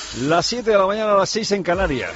Las 7 de la mañana, a las 6 en Canarias.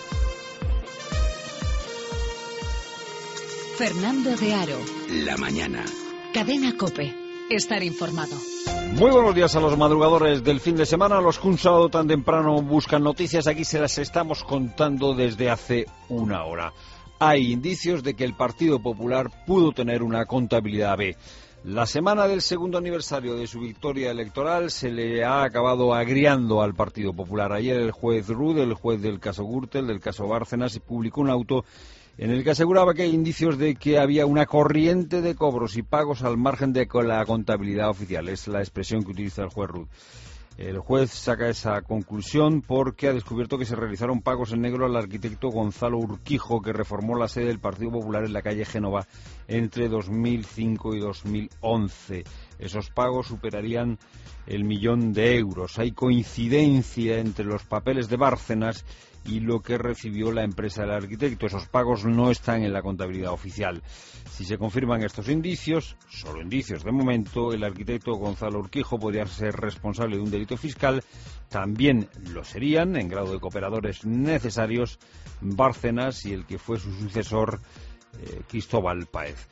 Fernando de Aro. La mañana. Cadena COPE. Estar informado. Muy buenos días a los madrugadores del fin de semana. Los que un sábado tan temprano buscan noticias, aquí se las estamos contando desde hace una hora. Hay indicios de que el Partido Popular pudo tener una contabilidad B. La semana del segundo aniversario de su victoria electoral se le ha acabado agriando al Partido Popular. Ayer el juez Rud, el juez del caso Gürtel, del caso Bárcenas, publicó un auto en el que aseguraba que hay indicios de que había una corriente de cobros y pagos al margen de la contabilidad oficial. Es la expresión que utiliza el juez Rud. El juez saca esa conclusión porque ha descubierto que se realizaron pagos en negro al arquitecto Gonzalo Urquijo, que reformó la sede del Partido Popular en la calle Génova entre 2005 y 2011. Esos pagos superarían el 1.000.000 de euros. Hay coincidencia entre los papeles de Bárcenas y lo que recibió la empresa del arquitecto. Esos pagos no están en la contabilidad oficial. Si se confirman estos indicios, solo indicios de momento, el arquitecto Gonzalo Urquijo podría ser responsable de un delito fiscal. También lo serían, en grado de cooperadores necesarios, Bárcenas y el que fue su sucesor, Cristóbal Páez.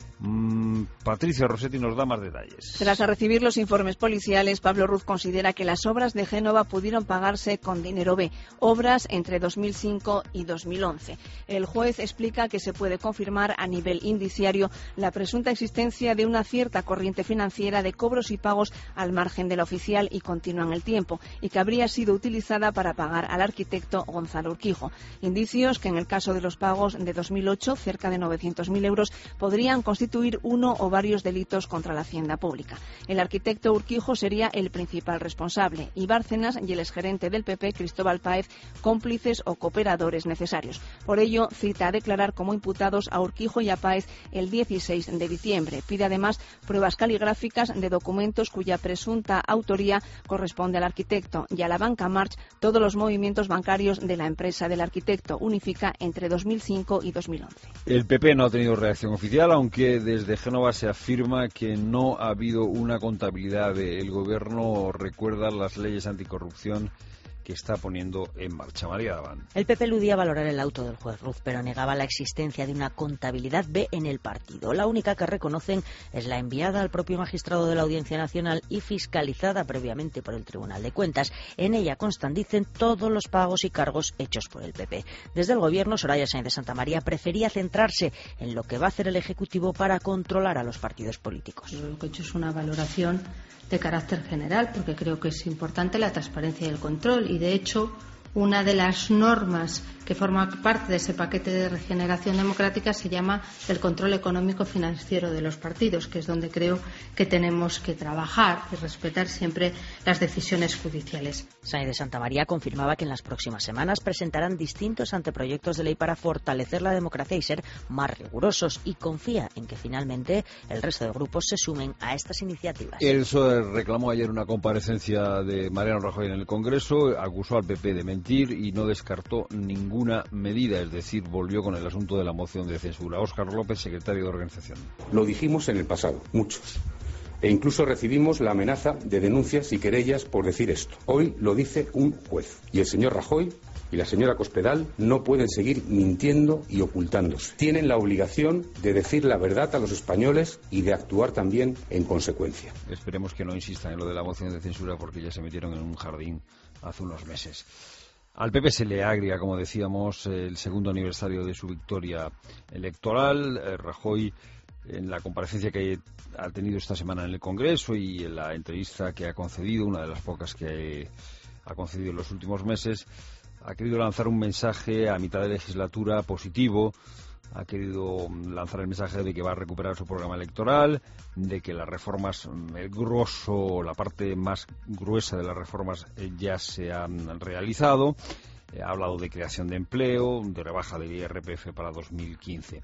Patricia Rossetti nos da más detalles. Tras recibir los informes policiales, Pablo Ruz considera que las obras de Génova pudieron pagarse con dinero B, obras entre 2005 y 2011. El juez explica que se puede confirmar a nivel indiciario la presunta existencia de una cierta corriente financiera de cobros y pagos al margen de la oficial y continua en el tiempo, y que habría sido utilizada para pagar al arquitecto Gonzalo Urquijo. Indicios que en el caso de los pagos de 2008, cerca de 900.000 euros, podrían constituir uno o varios delitos contra la hacienda pública. El arquitecto Urquijo sería el principal responsable y Bárcenas y el exgerente del PP, Cristóbal Páez, cómplices o cooperadores necesarios. Por ello, cita a declarar como imputados a Urquijo y a Páez el 16 de diciembre. Pide además pruebas caligráficas de documentos cuya presunta autoría corresponde al arquitecto, y a la banca March todos los movimientos bancarios de la empresa del arquitecto, Unifica, entre 2005 y 2011. El PP no ha tenido reacción oficial, aunque desde Génova se afirma que no ha habido una contabilidad. El Gobierno recuerda las leyes anticorrupción que está poniendo en marcha. María Daván. El PP eludía valorar el auto del juez Ruz, pero negaba la existencia de una contabilidad B en el partido. La única que reconocen es la enviada al propio magistrado de la Audiencia Nacional y fiscalizada previamente por el Tribunal de Cuentas. En ella constan, dicen, todos los pagos y cargos hechos por el PP. Desde el Gobierno, Soraya Sáenz de Santamaría prefería centrarse en lo que va a hacer el Ejecutivo para controlar a los partidos políticos. Yo lo que he hecho es una valoración de carácter general, porque creo que es importante la transparencia y el control, y de hecho una de las normas que forma parte de ese paquete de regeneración democrática se llama el control económico financiero de los partidos, que es donde creo que tenemos que trabajar y respetar siempre las decisiones judiciales. Sáenz de Santamaría confirmaba que en las próximas semanas presentarán distintos anteproyectos de ley para fortalecer la democracia y ser más rigurosos, y confía en que finalmente el resto de grupos se sumen a estas iniciativas. El PSOE reclamó ayer una comparecencia de Mariano Rajoy en el Congreso, acusó al PP de mentir y no descartó ninguna medida, es decir, volvió con el asunto de la moción de censura. Óscar López, secretario de Organización. Lo dijimos en el pasado, muchos, e incluso recibimos la amenaza de denuncias y querellas por decir esto. Hoy lo dice un juez, y el señor Rajoy y la señora Cospedal no pueden seguir mintiendo y ocultándose. Tienen la obligación de decir la verdad a los españoles y de actuar también en consecuencia. Esperemos que no insistan en lo de la moción de censura, porque ya se metieron en un jardín hace unos meses. Al PP se le agria, como decíamos, el segundo aniversario de su victoria electoral. Rajoy, en la comparecencia que ha tenido esta semana en el Congreso y en la entrevista que ha concedido, una de las pocas que ha concedido en los últimos meses, ha querido lanzar un mensaje a mitad de legislatura positivo. Ha querido lanzar el mensaje de que va a recuperar su programa electoral, de que las reformas, el grosso, la parte más gruesa de las reformas ya se han realizado. Ha hablado de creación de empleo, de rebaja del IRPF para 2015.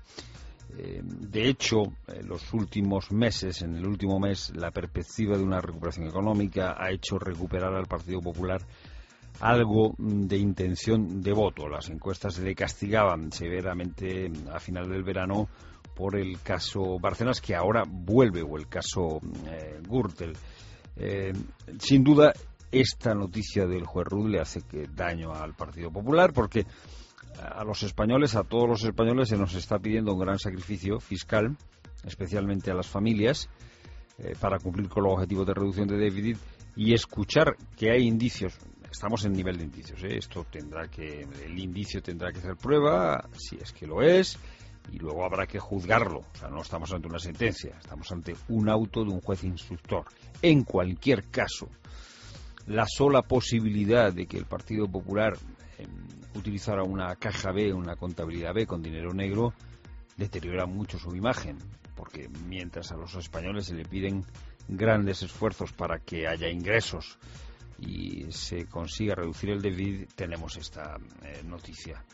De hecho, en los últimos meses, en el último mes, la perspectiva de una recuperación económica ha hecho recuperar al Partido Popular algo de intención de voto. Las encuestas le castigaban severamente a final del verano por el caso Bárcenas, que ahora vuelve, o el caso Gürtel. Sin duda, esta noticia del juez Ruz le hace daño al Partido Popular, porque a los españoles, a todos los españoles, se nos está pidiendo un gran sacrificio fiscal, especialmente a las familias, para cumplir con los objetivos de reducción de déficit, y escuchar que hay indicios. Estamos en nivel de indicios, el indicio tendrá que hacer prueba, si es que lo es, y luego habrá que juzgarlo. O sea, no estamos ante una sentencia, estamos ante un auto de un juez instructor. En cualquier caso, la sola posibilidad de que el Partido Popular utilizara una caja B, una contabilidad B con dinero negro, deteriora mucho su imagen, porque mientras a los españoles se le piden grandes esfuerzos para que haya ingresos y se consiga reducir el déficit, tenemos esta noticia.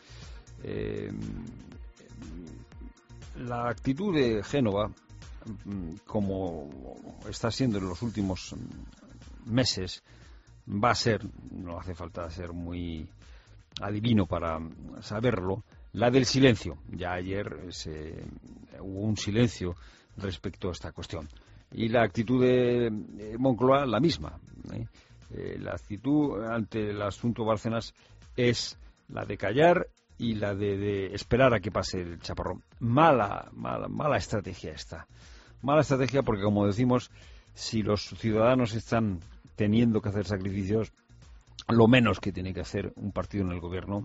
La actitud de Génova, como está siendo en los últimos meses, va a ser, no hace falta ser muy adivino para saberlo, la del silencio. Ya ayer hubo un silencio respecto a esta cuestión. Y la actitud de Moncloa, la misma. La actitud ante el asunto Bárcenas es la de callar y la de esperar a que pase el chaparrón. Mala estrategia esta. Mala estrategia porque, como decimos, si los ciudadanos están teniendo que hacer sacrificios, lo menos que tiene que hacer un partido en el gobierno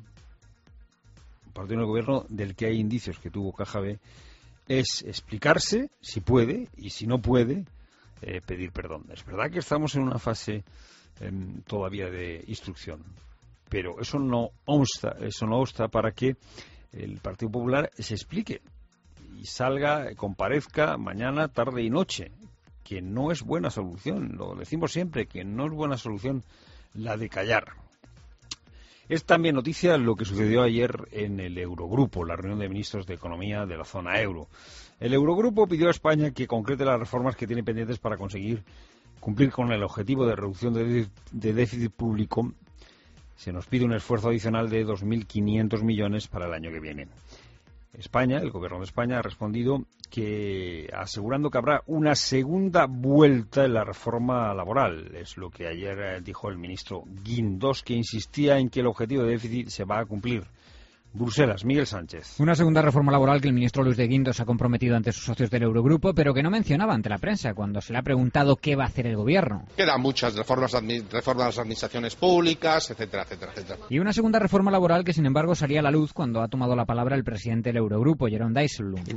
del que hay indicios que tuvo Caja B, es explicarse si puede, y si no puede, pedir perdón. Es verdad que estamos en una fase todavía de instrucción, pero eso no obsta para que el Partido Popular se explique y salga, comparezca mañana, tarde y noche, que no es buena solución. Lo decimos siempre, que no es buena solución la de callar. Es también noticia lo que sucedió ayer en el Eurogrupo, la reunión de ministros de Economía de la zona euro. El Eurogrupo pidió a España que concrete las reformas que tiene pendientes para conseguir cumplir con el objetivo de reducción de déficit público. Se nos pide un esfuerzo adicional de 2.500 millones para el año que viene. España, el gobierno de España, ha respondido que asegurando que habrá una segunda vuelta en la reforma laboral. Es lo que ayer dijo el ministro Guindos, que insistía en que el objetivo de déficit se va a cumplir. Bruselas, Miguel Sánchez. Una segunda reforma laboral que el ministro Luis de Guindos ha comprometido ante sus socios del Eurogrupo, pero que no mencionaba ante la prensa cuando se le ha preguntado qué va a hacer el gobierno. Quedan muchas reformas de las administraciones públicas, etcétera, etcétera, etcétera. Y una segunda reforma laboral que, sin embargo, salía a la luz cuando ha tomado la palabra el presidente del Eurogrupo, Jeroen Dijsselbloem. En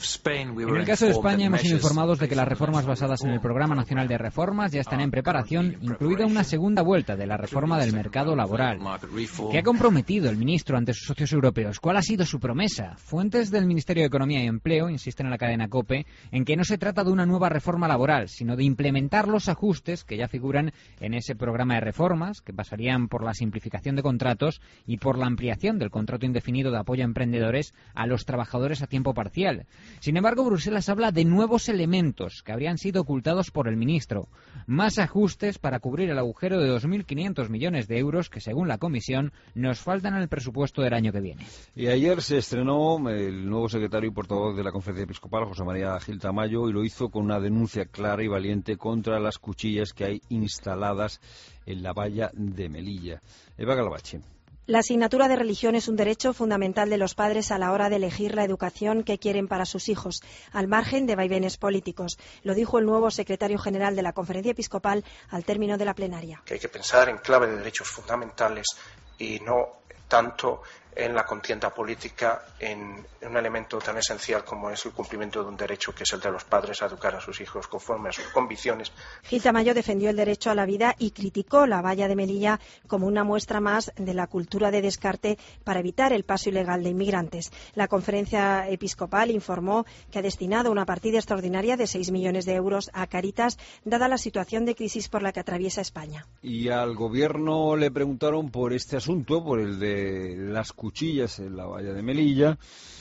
el caso de España hemos sido informados de que las reformas basadas en el Programa Nacional de Reformas ya están en preparación, incluida una segunda vuelta de la reforma del mercado laboral. ¿Qué ha comprometido el ministro ante sus socios europeos? ¿Cuál ha sido su promesa? Fuentes del Ministerio de Economía y Empleo insisten en la cadena COPE en que no se trata de una nueva reforma laboral, sino de implementar los ajustes que ya figuran en ese programa de reformas, que pasarían por la simplificación de contratos y por la ampliación del contrato indefinido de apoyo a emprendedores a los trabajadores a tiempo parcial. Sin embargo, Bruselas habla de nuevos elementos que habrían sido ocultados por el ministro. Más ajustes para cubrir el agujero de 2.500 millones de euros que, según la Comisión, nos faltan en el presupuesto del año que viene. Y ayer se estrenó el nuevo secretario y portavoz de la Conferencia Episcopal, José María Gil Tamayo, y lo hizo con una denuncia clara y valiente contra las cuchillas que hay instaladas en la valla de Melilla. Eva Galvache. La asignatura de religión es un derecho fundamental de los padres a la hora de elegir la educación que quieren para sus hijos, al margen de vaivenes políticos. Lo dijo el nuevo secretario general de la Conferencia Episcopal al término de la plenaria. Que hay que pensar en clave de derechos fundamentales y no tanto en la contienda política, en un elemento tan esencial como es el cumplimiento de un derecho que es el de los padres a educar a sus hijos conforme a sus convicciones. Gil Tamayo defendió el derecho a la vida y criticó la valla de Melilla como una muestra más de la cultura de descarte para evitar el paso ilegal de inmigrantes. La Conferencia Episcopal informó que ha destinado una partida extraordinaria de 6 millones de euros a Cáritas, dada la situación de crisis por la que atraviesa España. Y al gobierno le preguntaron por este asunto, por el de las cuchillas en la valla de Melilla,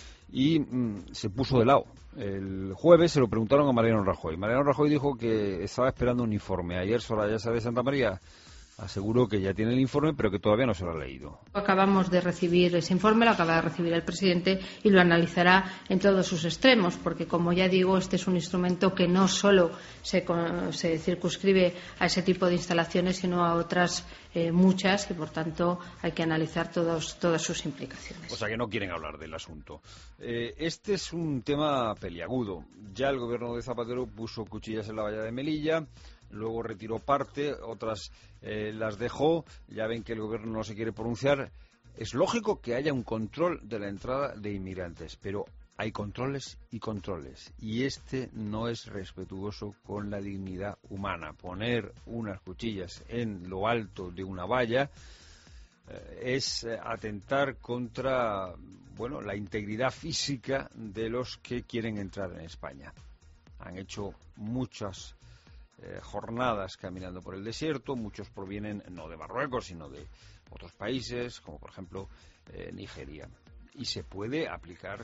y se puso de lado. El jueves se lo preguntaron a Mariano Rajoy. Mariano Rajoy dijo que estaba esperando un informe. Ayer Soraya Sáez de Santa María aseguró que ya tiene el informe, pero que todavía no se lo ha leído. Acabamos de recibir ese informe, lo acaba de recibir el presidente y lo analizará en todos sus extremos, porque, como ya digo, este es un instrumento que no solo se circunscribe a ese tipo de instalaciones, sino a otras muchas, y por tanto hay que analizar todas sus implicaciones. O sea que no quieren hablar del asunto. Este es un tema peliagudo. Ya el gobierno de Zapatero puso cuchillas en la valla de Melilla, luego retiró parte, otras las dejó. Ya ven que el gobierno no se quiere pronunciar. Es lógico que haya un control de la entrada de inmigrantes, pero hay controles y controles, y este no es respetuoso con la dignidad humana. Poner unas cuchillas en lo alto de una valla es atentar contra, bueno, la integridad física de los que quieren entrar en España. Han hecho muchas jornadas caminando por el desierto. Muchos provienen no de Marruecos, sino de otros países, como por ejemplo Nigeria. Y se pueden aplicar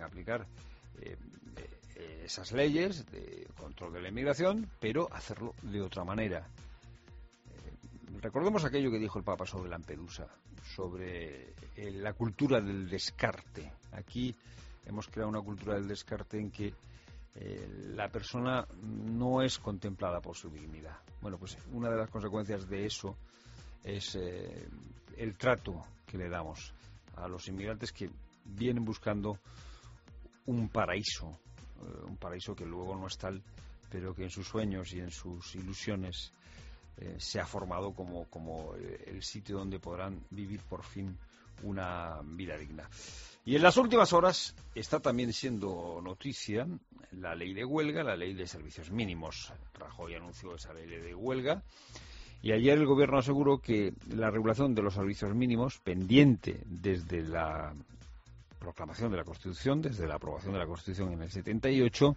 esas leyes de control de la inmigración, pero hacerlo de otra manera. Recordemos aquello que dijo el Papa sobre Lampedusa, sobre la cultura del descarte. Aquí hemos creado una cultura del descarte en que la persona no es contemplada por su dignidad. Bueno, pues una de las consecuencias de eso es el trato que le damos a los inmigrantes que vienen buscando un paraíso que luego no es tal, pero que en sus sueños y en sus ilusiones se ha formado como el sitio donde podrán vivir por fin una vida digna. Y en las últimas horas está también siendo noticia la ley de huelga, la ley de servicios mínimos. Rajoy anunció esa ley de huelga y ayer el gobierno aseguró que la regulación de los servicios mínimos, pendiente desde la proclamación de la Constitución, desde la aprobación de la Constitución en el 78,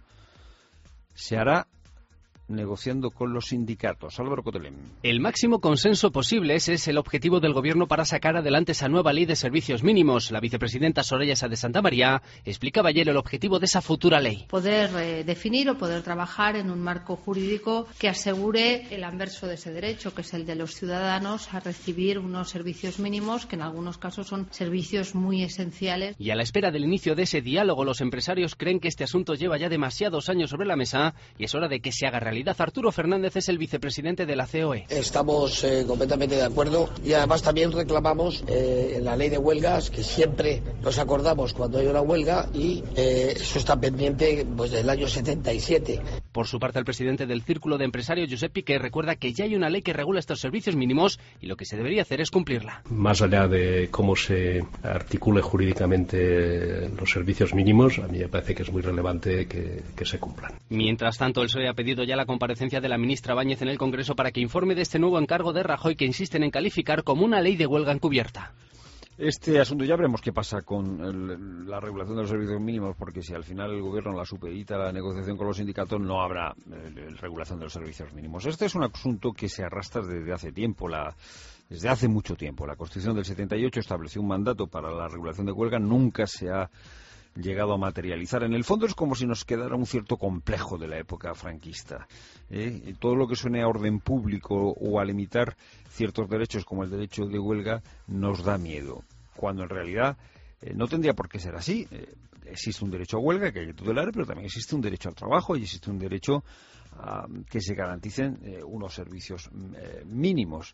se hará negociando con los sindicatos. Álvaro Cotelem. El máximo consenso posible, ese es el objetivo del Gobierno para sacar adelante esa nueva ley de servicios mínimos. La vicepresidenta Soraya Sáenz de Santamaría explicaba ayer el objetivo de esa futura ley. Poder definir o poder trabajar en un marco jurídico que asegure el anverso de ese derecho, que es el de los ciudadanos a recibir unos servicios mínimos que en algunos casos son servicios muy esenciales. Y a la espera del inicio de ese diálogo, los empresarios creen que este asunto lleva ya demasiados años sobre la mesa y es hora de que se haga realidad. Arturo Fernández es el vicepresidente de la COE. Estamos completamente de acuerdo y además también reclamamos en la ley de huelgas que siempre nos acordamos cuando hay una huelga y eso está pendiente pues del año 77. Por su parte, el presidente del Círculo de Empresarios, Josep Piqué, recuerda que ya hay una ley que regula estos servicios mínimos y lo que se debería hacer es cumplirla. Más allá de cómo se articule jurídicamente los servicios mínimos, a mí me parece que es muy relevante que se cumplan. Mientras tanto, el PSOE ha pedido ya la comparecencia de la ministra Báñez en el Congreso para que informe de este nuevo encargo de Rajoy que insisten en calificar como una ley de huelga encubierta. Este asunto ya veremos qué pasa con la regulación de los servicios mínimos, porque si al final el gobierno la supedita a la negociación con los sindicatos, no habrá regulación de los servicios mínimos. Este es un asunto que se arrastra desde hace tiempo, desde hace mucho tiempo. La Constitución del 78 estableció un mandato para la regulación de huelga, nunca se ha llegado a materializar. En el fondo es como si nos quedara un cierto complejo de la época franquista. Todo lo que suene a orden público o a limitar ciertos derechos como el derecho de huelga nos da miedo, cuando en realidad no tendría por qué ser así. Existe un derecho a huelga que hay que tutelar, pero también existe un derecho al trabajo y existe un derecho a que se garanticen unos servicios mínimos.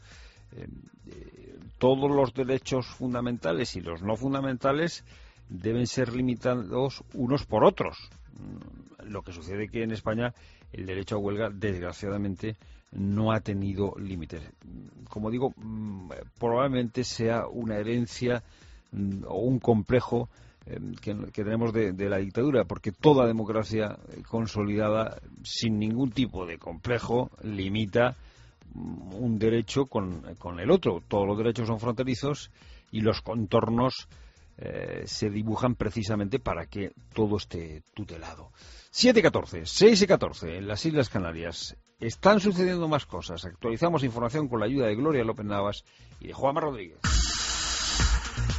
Todos los derechos fundamentales y los no fundamentales deben ser limitados unos por otros. Lo que sucede que en España el derecho a huelga, desgraciadamente, no ha tenido límites. Como digo, probablemente sea una herencia o un complejo que tenemos de la dictadura, porque toda democracia consolidada, sin ningún tipo de complejo, limita un derecho con el otro. Todos los derechos son fronterizos y los contornos se dibujan precisamente para que todo esté tutelado. 7:14, 6:14 en las Islas Canarias. Están sucediendo más cosas. Actualizamos información con la ayuda de Gloria López Navas y de Juanma Rodríguez.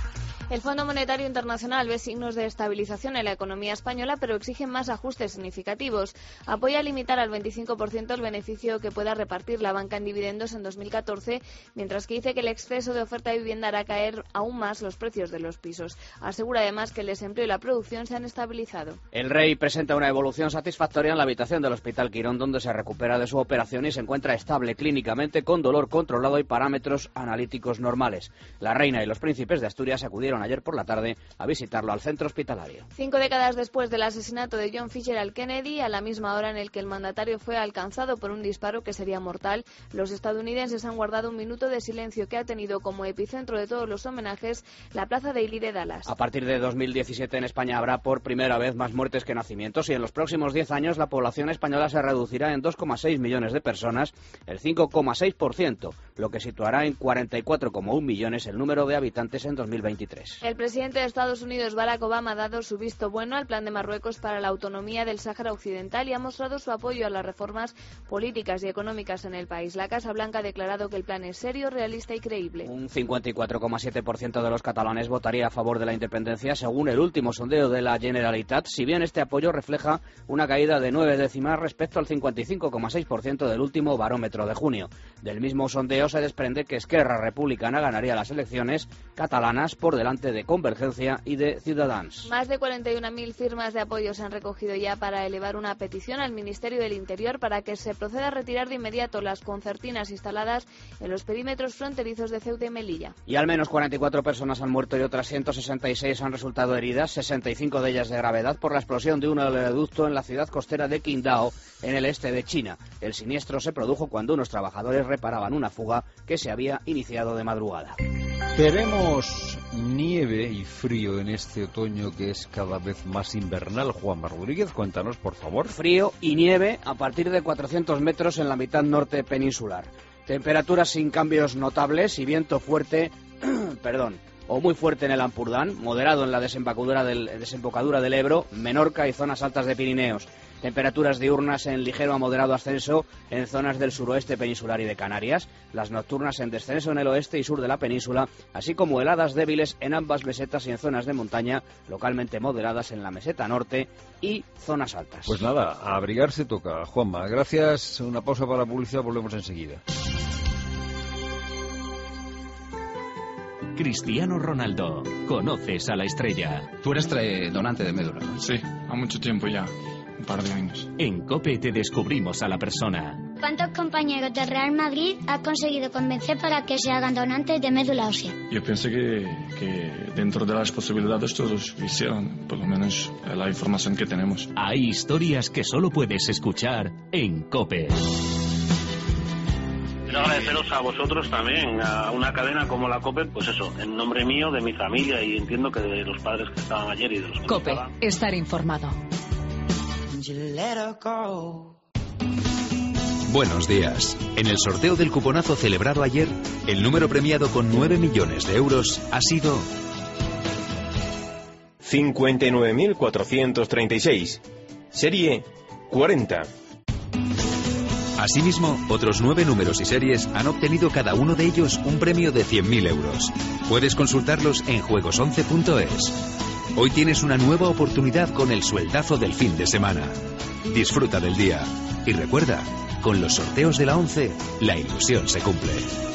El Fondo Monetario Internacional ve signos de estabilización en la economía española, pero exige más ajustes significativos. Apoya limitar al 25% el beneficio que pueda repartir la banca en dividendos en 2014, mientras que dice que el exceso de oferta de vivienda hará caer aún más los precios de los pisos. Asegura además que el desempleo y la producción se han estabilizado. El Rey presenta una evolución satisfactoria en la habitación del Hospital Quirón, donde se recupera de su operación y se encuentra estable clínicamente, con dolor controlado y parámetros analíticos normales. La reina y los príncipes de Asturias acudieron ayer por la tarde a visitarlo al centro hospitalario. 5 décadas después del asesinato de John Fitzgerald Kennedy, a la misma hora en el que el mandatario fue alcanzado por un disparo que sería mortal, los estadounidenses han guardado un minuto de silencio que ha tenido como epicentro de todos los homenajes la Plaza Daly de Dallas. A partir de 2017 en España habrá por primera vez más muertes que nacimientos y en los próximos 10 años la población española se reducirá en 2,6 millones de personas, el 5,6%, lo que situará en 44,1 millones el número de habitantes en 2023. El presidente de Estados Unidos, Barack Obama, ha dado su visto bueno al plan de Marruecos para la autonomía del Sáhara Occidental y ha mostrado su apoyo a las reformas políticas y económicas en el país. La Casa Blanca ha declarado que el plan es serio, realista y creíble. Un 54,7% de los catalanes votaría a favor de la independencia, según el último sondeo de la Generalitat, si bien este apoyo refleja una caída de 9 décimas respecto al 55,6% del último barómetro de junio. Del mismo sondeo se desprende que Esquerra Republicana ganaría las elecciones catalanas por delante de Convergencia y de Ciudadanos. Más de 41.000 firmas de apoyo se han recogido ya para elevar una petición al Ministerio del Interior para que se proceda a retirar de inmediato las concertinas instaladas en los perímetros fronterizos de Ceuta y Melilla. Y al menos 44 personas han muerto y otras 166 han resultado heridas, 65 de ellas de gravedad, por la explosión de un oleoducto en la ciudad costera de Qingdao, en el este de China. El siniestro se produjo cuando unos trabajadores reparaban una fuga que se había iniciado de madrugada. Tenemos nieve y frío en este otoño que es cada vez más invernal. Juanma Rodríguez, cuéntanos, por favor. Frío y nieve a partir de 400 metros en la mitad norte peninsular. Temperaturas sin cambios notables y viento fuerte, o muy fuerte en el Ampurdán, moderado en la desembocadura del Ebro, Menorca y zonas altas de Pirineos. Temperaturas diurnas en ligero a moderado ascenso en zonas del suroeste peninsular y de Canarias, las nocturnas en descenso en el oeste y sur de la península, así como heladas débiles en ambas mesetas y en zonas de montaña, localmente moderadas en la meseta norte y zonas altas. Pues nada, a abrigarse toca, Juanma. Gracias, una pausa para la publicidad, volvemos enseguida. Cristiano Ronaldo, conoces a la estrella. Tú eres donante de médula. Sí, ha mucho tiempo ya. Un par de años. En COPE te descubrimos a la persona. ¿Cuántos compañeros del Real Madrid has conseguido convencer para que se hagan donantes de médula ósea? Yo pensé que dentro de las posibilidades todos hicieron, por lo menos la información que tenemos. Hay historias que solo puedes escuchar en COPE. Quiero agradeceros a vosotros también, a una cadena como la COPE, pues eso, en nombre mío, de mi familia y entiendo que de los padres que estaban ayer y de los que COPE, estaban. estar informado. Buenos días. En el sorteo del cuponazo celebrado ayer, el número premiado con 9 millones de euros ha sido 59.436. Serie 40. Asimismo, otros 9 números y series han obtenido cada uno de ellos un premio de 100.000 euros. Puedes consultarlos en juegos11.es. Hoy tienes una nueva oportunidad con el sueldazo del fin de semana. Disfruta del día. Y recuerda, con los sorteos de la 11, la ilusión se cumple.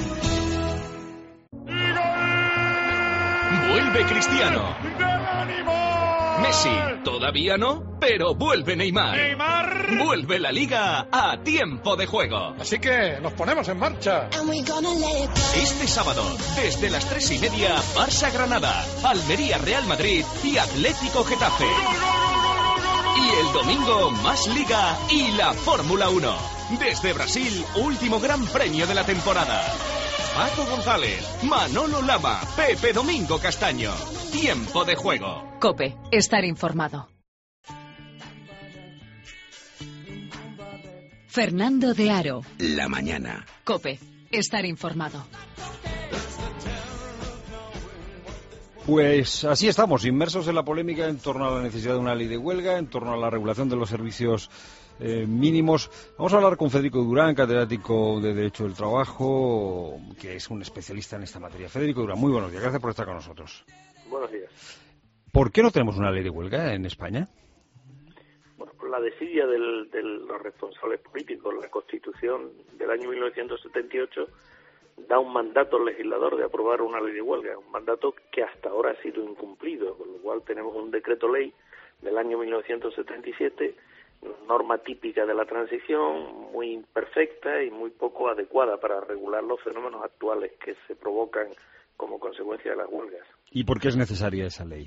¡Vuelve Cristiano! Messi, todavía no, pero vuelve Neymar. Vuelve la Liga a tiempo de juego. Así que nos ponemos en marcha. Este sábado, desde las 3:30, Barça-Granada, Almería-Real Madrid y Atlético-Getafe. Y el domingo, más Liga y la Fórmula 1. Desde Brasil, último gran premio de la temporada. Paco González, Manolo Lama, Pepe Domingo Castaño. Tiempo de juego. COPE, estar informado. Fernando de Aro. La mañana. COPE, estar informado. Pues así estamos, inmersos en la polémica en torno a la necesidad de una ley de huelga, en torno a la regulación de los servicios mínimos. Vamos a hablar con Federico Durán, catedrático de Derecho del Trabajo, que es un especialista en esta materia. Federico Durán, muy buenos días, gracias por estar con nosotros. Buenos días. ¿Por qué no tenemos una ley de huelga en España? Bueno, por la desidia de los responsables políticos. La Constitución del año 1978 da un mandato al legislador de aprobar una ley de huelga, un mandato que hasta ahora ha sido incumplido, con lo cual tenemos un decreto ley del año 1977, norma típica de la transición, muy imperfecta y muy poco adecuada para regular los fenómenos actuales que se provocan como consecuencia de las huelgas. ¿Y por qué es necesaria esa ley?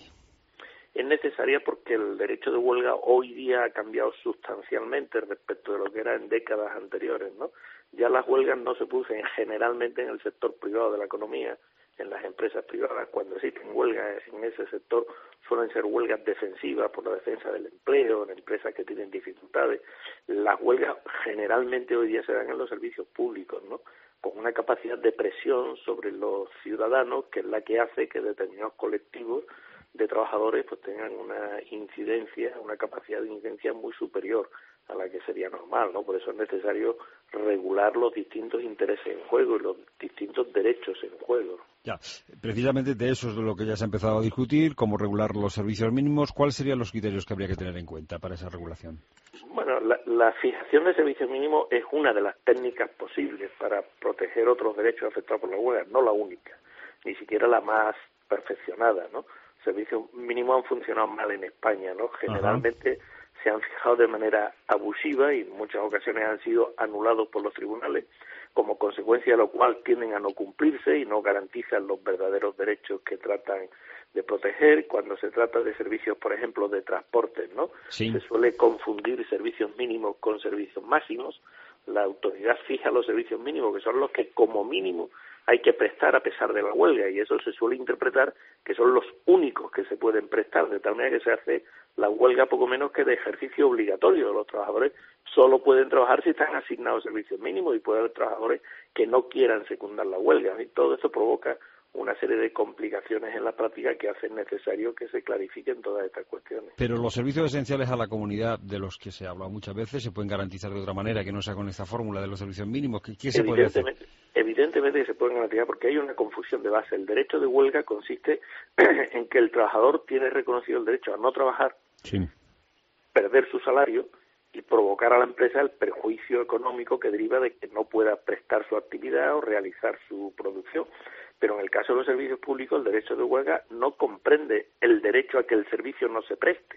Es necesaria porque el derecho de huelga hoy día ha cambiado sustancialmente respecto de lo que era en décadas anteriores, ¿no? Ya las huelgas no se producen generalmente en el sector privado de la economía, en las empresas privadas. Cuando existen huelgas en ese sector suelen ser huelgas defensivas por la defensa del empleo, en empresas que tienen dificultades. Las huelgas generalmente hoy día se dan en los servicios públicos, ¿no? Con una capacidad de presión sobre los ciudadanos que es la que hace que determinados colectivos de trabajadores pues tengan una incidencia, una capacidad de incidencia muy superior a la que sería normal, ¿no? Por eso es necesario regular los distintos intereses en juego y los distintos derechos en juego. Ya, precisamente de eso es de lo que ya se ha empezado a discutir, cómo regular los servicios mínimos. ¿Cuáles serían los criterios que habría que tener en cuenta para esa regulación? Bueno, la fijación de servicios mínimos es una de las técnicas posibles para proteger otros derechos afectados por la huelga, no la única, ni siquiera la más perfeccionada, ¿no? Servicios mínimos han funcionado mal en España, ¿no? Generalmente se han fijado de manera abusiva y en muchas ocasiones han sido anulados por los tribunales, como consecuencia de lo cual tienden a no cumplirse y no garantizan los verdaderos derechos que tratan de proteger. Cuando se trata de servicios, por ejemplo, de transporte, ¿no? Sí. Se suele confundir servicios mínimos con servicios máximos. La autoridad fija los servicios mínimos, que son los que como mínimo hay que prestar a pesar de la huelga, y eso se suele interpretar que son los únicos que se pueden prestar, de tal manera que se hace la huelga poco menos que de ejercicio obligatorio. Los trabajadores solo pueden trabajar si están asignados servicios mínimos y puede haber trabajadores que no quieran secundar la huelga, y todo esto provoca una serie de complicaciones en la práctica que hacen necesario que se clarifiquen todas estas cuestiones. Pero los servicios esenciales a la comunidad, de los que se habla muchas veces, ¿se pueden garantizar de otra manera que no sea con esta fórmula de los servicios mínimos? ¿Qué se puede hacer? Evidentemente que se pueden garantizar, porque hay una confusión de base. El derecho de huelga consiste en que el trabajador tiene reconocido el derecho a no trabajar, perder su salario y provocar a la empresa el perjuicio económico que deriva de que no pueda prestar su actividad o realizar su producción. Pero en el caso de los servicios públicos, el derecho de huelga no comprende el derecho a que el servicio no se preste.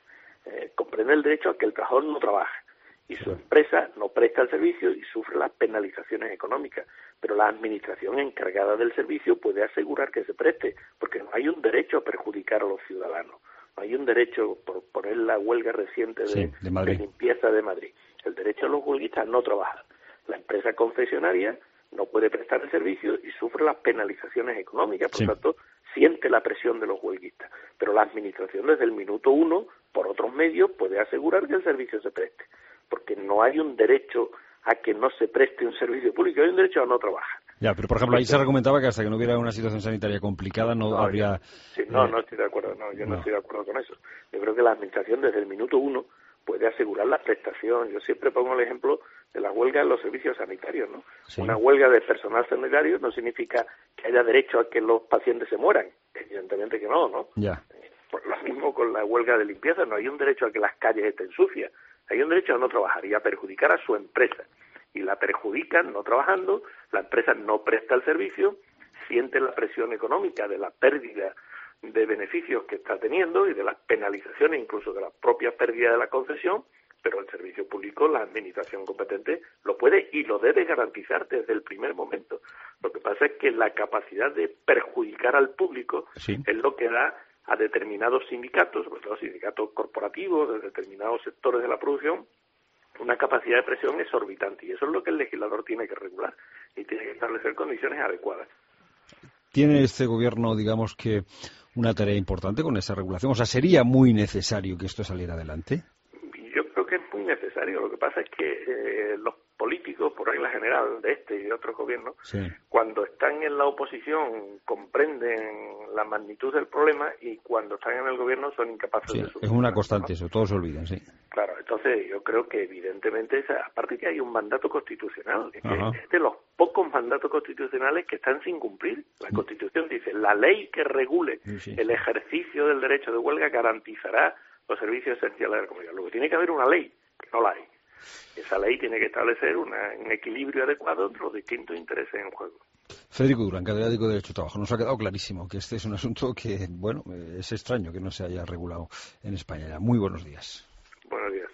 Comprende el derecho a que el trabajador no trabaje y su empresa no presta el servicio y sufre las penalizaciones económicas. Pero la administración encargada del servicio puede asegurar que se preste, porque no hay un derecho a perjudicar a los ciudadanos. No hay un derecho, por poner la huelga reciente de limpieza de Madrid, el derecho a los huelguistas a no trabajar. La empresa concesionaria no puede prestar el servicio y sufre las penalizaciones económicas, por tanto, siente la presión de los huelguistas. Pero la administración desde el minuto uno, por otros medios, puede asegurar que el servicio se preste, porque no hay un derecho a que no se preste un servicio público, hay un derecho a no trabajar. Ya, pero por ejemplo, ahí se argumentaba que hasta que no hubiera una situación sanitaria complicada no habría... No estoy de acuerdo, no estoy de acuerdo con eso. Yo creo que la administración desde el minuto uno puede asegurar la prestación. Yo siempre pongo el ejemplo de la huelga en los servicios sanitarios, ¿no? Sí. Una huelga de personal sanitario no significa que haya derecho a que los pacientes se mueran. Evidentemente que no. Ya. Por lo mismo con la huelga de limpieza, no hay un derecho a que las calles estén sucias. Hay un derecho a no trabajar y a perjudicar a su empresa. Y la perjudican no trabajando, la empresa no presta el servicio, siente la presión económica de la pérdida de beneficios que está teniendo y de las penalizaciones, incluso de la propia pérdida de la concesión, pero el servicio público, la administración competente, lo puede y lo debe garantizar desde el primer momento. Lo que pasa es que la capacidad de perjudicar al público es lo que da a determinados sindicatos, sobre todo sindicatos corporativos, de determinados sectores de la producción, una capacidad de presión exorbitante. Y eso es lo que el legislador tiene que regular y tiene que establecer condiciones adecuadas. ¿Tiene este gobierno, digamos que, una tarea importante con esa regulación? O sea, ¿sería muy necesario que esto saliera adelante? Yo creo que es muy necesario. Lo que pasa es que los políticos, por regla general, de este y de otros gobiernos, cuando están en la oposición comprenden la magnitud del problema y cuando están en el gobierno son incapaces de solucionarlo. Es una constante eso, todos se olvidan, Claro, entonces yo creo que evidentemente, aparte que hay un mandato constitucional, es de los pocos mandatos constitucionales que están sin cumplir. La Constitución dice, la ley que regule el ejercicio del derecho de huelga garantizará los servicios esenciales de la comunidad. Luego tiene que haber una ley, que no la hay. Esa ley tiene que establecer un equilibrio adecuado entre los distintos intereses en juego. Federico Durán, catedrático de Derecho del Trabajo. Nos ha quedado clarísimo que este es un asunto que, bueno, es extraño que no se haya regulado en España ya. Muy buenos días. Buenos días.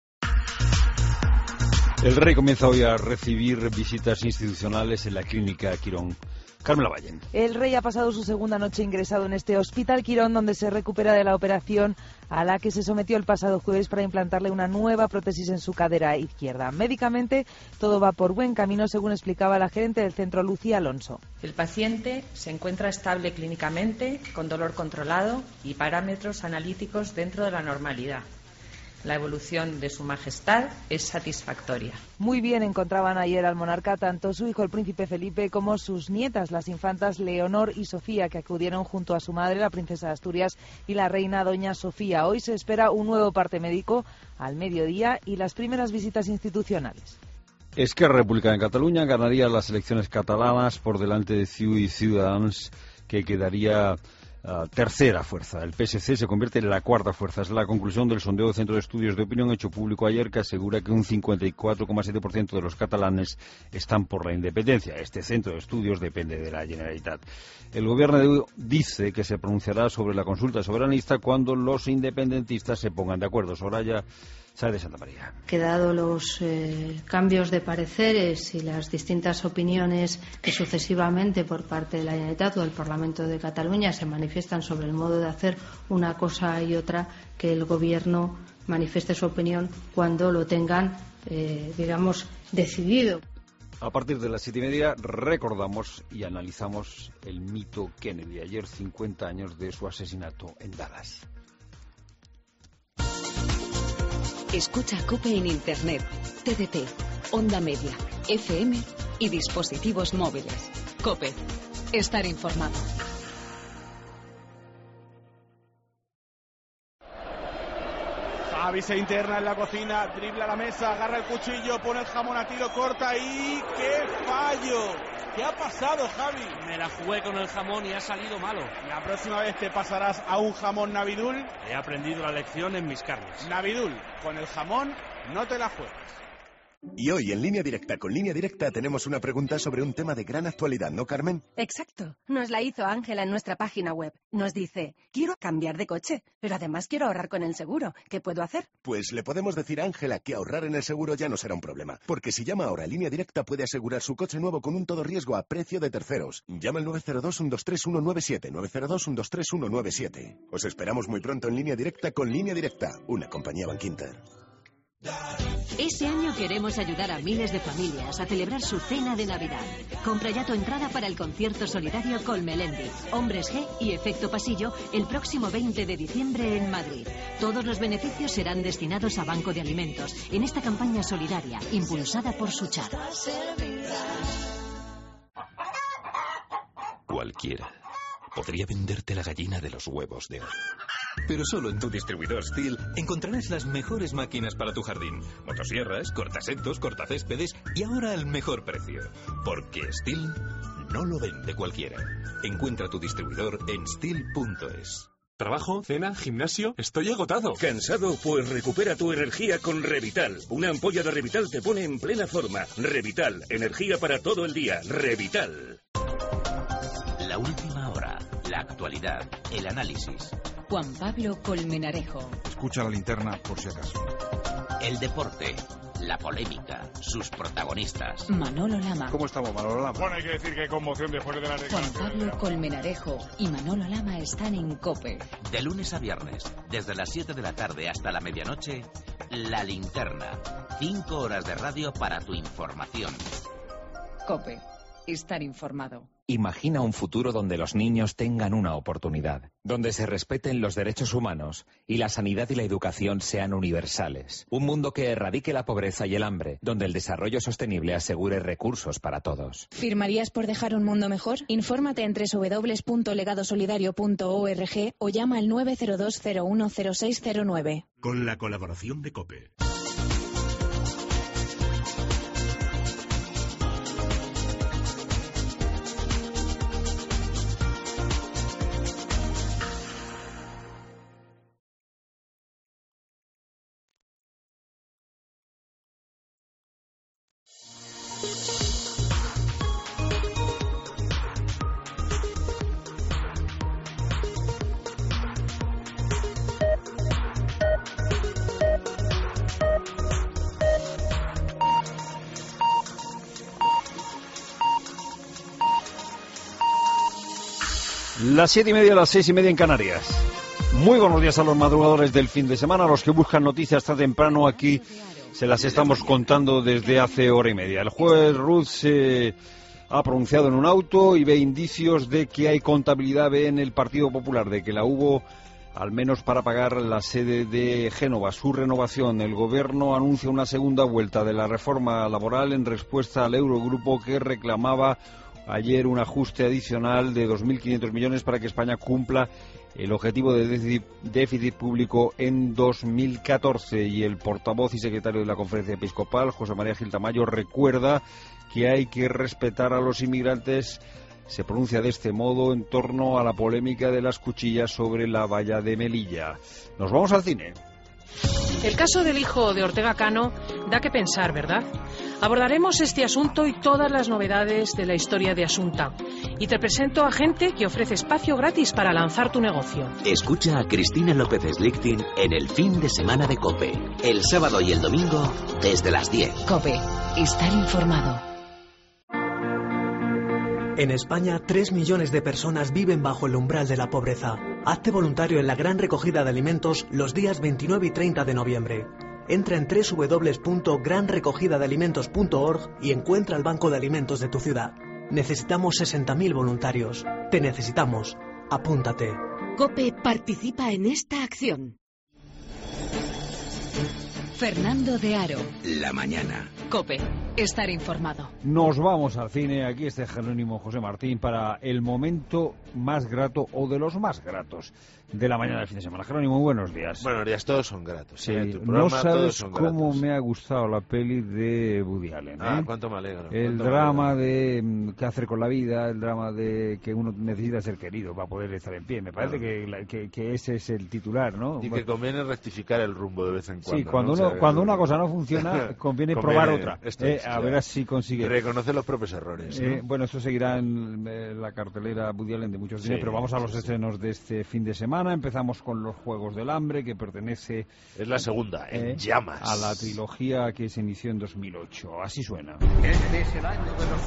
El Rey comienza hoy a recibir visitas institucionales en la Clínica Quirón. Carmen Lavallén. El Rey ha pasado su segunda noche ingresado en este Hospital Quirón, donde se recupera de la operación a la que se sometió el pasado jueves para implantarle una nueva prótesis en su cadera izquierda. Médicamente, todo va por buen camino, según explicaba la gerente del centro, Lucía Alonso. El paciente se encuentra estable clínicamente, con dolor controlado y parámetros analíticos dentro de la normalidad. La evolución de su majestad es satisfactoria. Muy bien encontraban ayer al monarca tanto su hijo el príncipe Felipe como sus nietas, las infantas Leonor y Sofía, que acudieron junto a su madre, la princesa de Asturias, y la reina doña Sofía. Hoy se espera un nuevo parte médico al mediodía y las primeras visitas institucionales. Esquerra Republicana de Cataluña ganaría las elecciones catalanas por delante de CiU y Ciudadanos, que quedaría tercera fuerza. El PSC se convierte en la cuarta fuerza. Es la conclusión del sondeo del Centro de Estudios de Opinión hecho público ayer, que asegura que un 54,7% de los catalanes están por la independencia. Este centro de estudios depende de la Generalitat. El gobierno dice que se pronunciará sobre la consulta soberanista cuando los independentistas se pongan de acuerdo. Soraya Sáez de Santa María. Que dado los cambios de pareceres y las distintas opiniones que sucesivamente por parte de la Generalitat o del Parlamento de Cataluña se manifiestan sobre el modo de hacer una cosa y otra, que el Gobierno manifieste su opinión cuando lo tengan, decidido. A partir de las 7:30 recordamos y analizamos el mito Kennedy. Ayer 50 años de su asesinato en Dallas. Escucha COPE en Internet, TDT, Onda Media, FM y dispositivos móviles. COPE. Estar informado. Xavi se interna en la cocina, dribla la mesa, agarra el cuchillo, pone el jamón a tiro, corta y ¡qué fallo! ¿Qué ha pasado, Javi? Me la jugué con el jamón y ha salido malo. La próxima vez te pasarás a un jamón Navidul. He aprendido la lección en mis carnes. Navidul, con el jamón no te la juegues. Y hoy en Línea Directa con Línea Directa tenemos una pregunta sobre un tema de gran actualidad, ¿no, Carmen? Exacto. Nos la hizo Ángela en nuestra página web. Nos dice, quiero cambiar de coche, pero además quiero ahorrar con el seguro. ¿Qué puedo hacer? Pues le podemos decir a Ángela que ahorrar en el seguro ya no será un problema, porque si llama ahora a Línea Directa puede asegurar su coche nuevo con un todo riesgo a precio de terceros. Llama al 902-123-197, 902-123-197. Os esperamos muy pronto en Línea Directa con Línea Directa, una compañía Bankinter. Este año queremos ayudar a miles de familias a celebrar su cena de Navidad. Compra ya tu entrada para el concierto solidario con Melendi, Hombres G y Efecto Pasillo el próximo 20 de diciembre en Madrid. Todos los beneficios serán destinados a Banco de Alimentos en esta campaña solidaria impulsada por Suchar. Cualquiera podría venderte la gallina de los huevos de oro. Pero solo en tu distribuidor STIHL encontrarás las mejores máquinas para tu jardín. Motosierras, cortasetos, cortacéspedes y ahora al mejor precio. Porque STIHL no lo vende cualquiera. Encuentra tu distribuidor en STIHL.es. Trabajo, cena, gimnasio, estoy agotado. ¿Cansado? Pues recupera tu energía con Revital. Una ampolla de Revital te pone en plena forma. Revital, energía para todo el día. Revital. La última hora, la actualidad, el análisis. Juan Pablo Colmenarejo. Escucha la linterna por si acaso. El deporte, la polémica, sus protagonistas. Manolo Lama. ¿Cómo estamos, Manolo Lama? Bueno, hay que decir que conmoción después de la Juan Pablo Colmenarejo y Manolo Lama están en COPE. De lunes a viernes, desde las 7 de la tarde hasta la medianoche, La Linterna. 5 horas de radio para tu información. COPE. Estar informado. Imagina un futuro donde los niños tengan una oportunidad, donde se respeten los derechos humanos y la sanidad y la educación sean universales. Un mundo que erradique la pobreza y el hambre, donde el desarrollo sostenible asegure recursos para todos. ¿Firmarías por dejar un mundo mejor? Infórmate en www.legadosolidario.org o llama al 902 010609. Con la colaboración de COPE. Las 7:30, las 6:30 en Canarias. Muy buenos días a los madrugadores del fin de semana, a los que buscan noticias tan temprano. Aquí se las estamos contando desde hace hora y media. El juez Ruth se ha pronunciado en un auto y ve indicios de que hay contabilidad B en el Partido Popular, de que la hubo al menos para pagar la sede de Génova, su renovación. El Gobierno anuncia una segunda vuelta de la reforma laboral en respuesta al Eurogrupo, que reclamaba ayer un ajuste adicional de 2.500 millones para que España cumpla el objetivo de déficit público en 2014. Y el portavoz y secretario de la Conferencia Episcopal, José María Gil Tamayo, recuerda que hay que respetar a los inmigrantes. Se pronuncia de este modo en torno a la polémica de las cuchillas sobre la valla de Melilla. Nos vamos al cine. El caso del hijo de Ortega Cano da que pensar, ¿verdad? Abordaremos este asunto y todas las novedades de la historia de Asunta. Y te presento a gente que ofrece espacio gratis para lanzar tu negocio. Escucha a Cristina López Slichting en el fin de semana de COPE. El sábado y el domingo desde las 10. COPE. Estar informado. En España, 3 millones de personas viven bajo el umbral de la pobreza. Hazte voluntario en la gran recogida de alimentos los días 29 y 30 de noviembre. Entra en www.granrecogidadealimentos.org y encuentra el banco de alimentos de tu ciudad. Necesitamos 60.000 voluntarios. Te necesitamos. Apúntate. COPE participa en esta acción. Fernando de Aro. La mañana. COPE. Estar informado. Nos vamos al cine. Aquí está Jerónimo José Martín para el momento más grato o de los más gratos de la mañana del fin de semana. Jerónimo, muy buenos días. Buenos días, todos son gratos. Sí, no sabes cómo gratos. Me ha gustado la peli de Woody Allen. Cuánto me alegro. El drama de qué hacer con la vida, el drama de que uno necesita ser querido para poder estar en pie. Me parece que ese es el titular, ¿no? Y que conviene rectificar el rumbo de vez en cuando. Sí, cuando una cosa no funciona, conviene probar otra. A ver si consigue. Reconocer los propios errores. Bueno, esto seguirá en la cartelera Woody Allen de muchos cines, pero vamos a los estrenos de este fin de semana. Empezamos con Los Juegos del Hambre, que pertenece... Es la segunda, En Llamas. A la trilogía que se inició en 2008. Así suena. Este es el año de los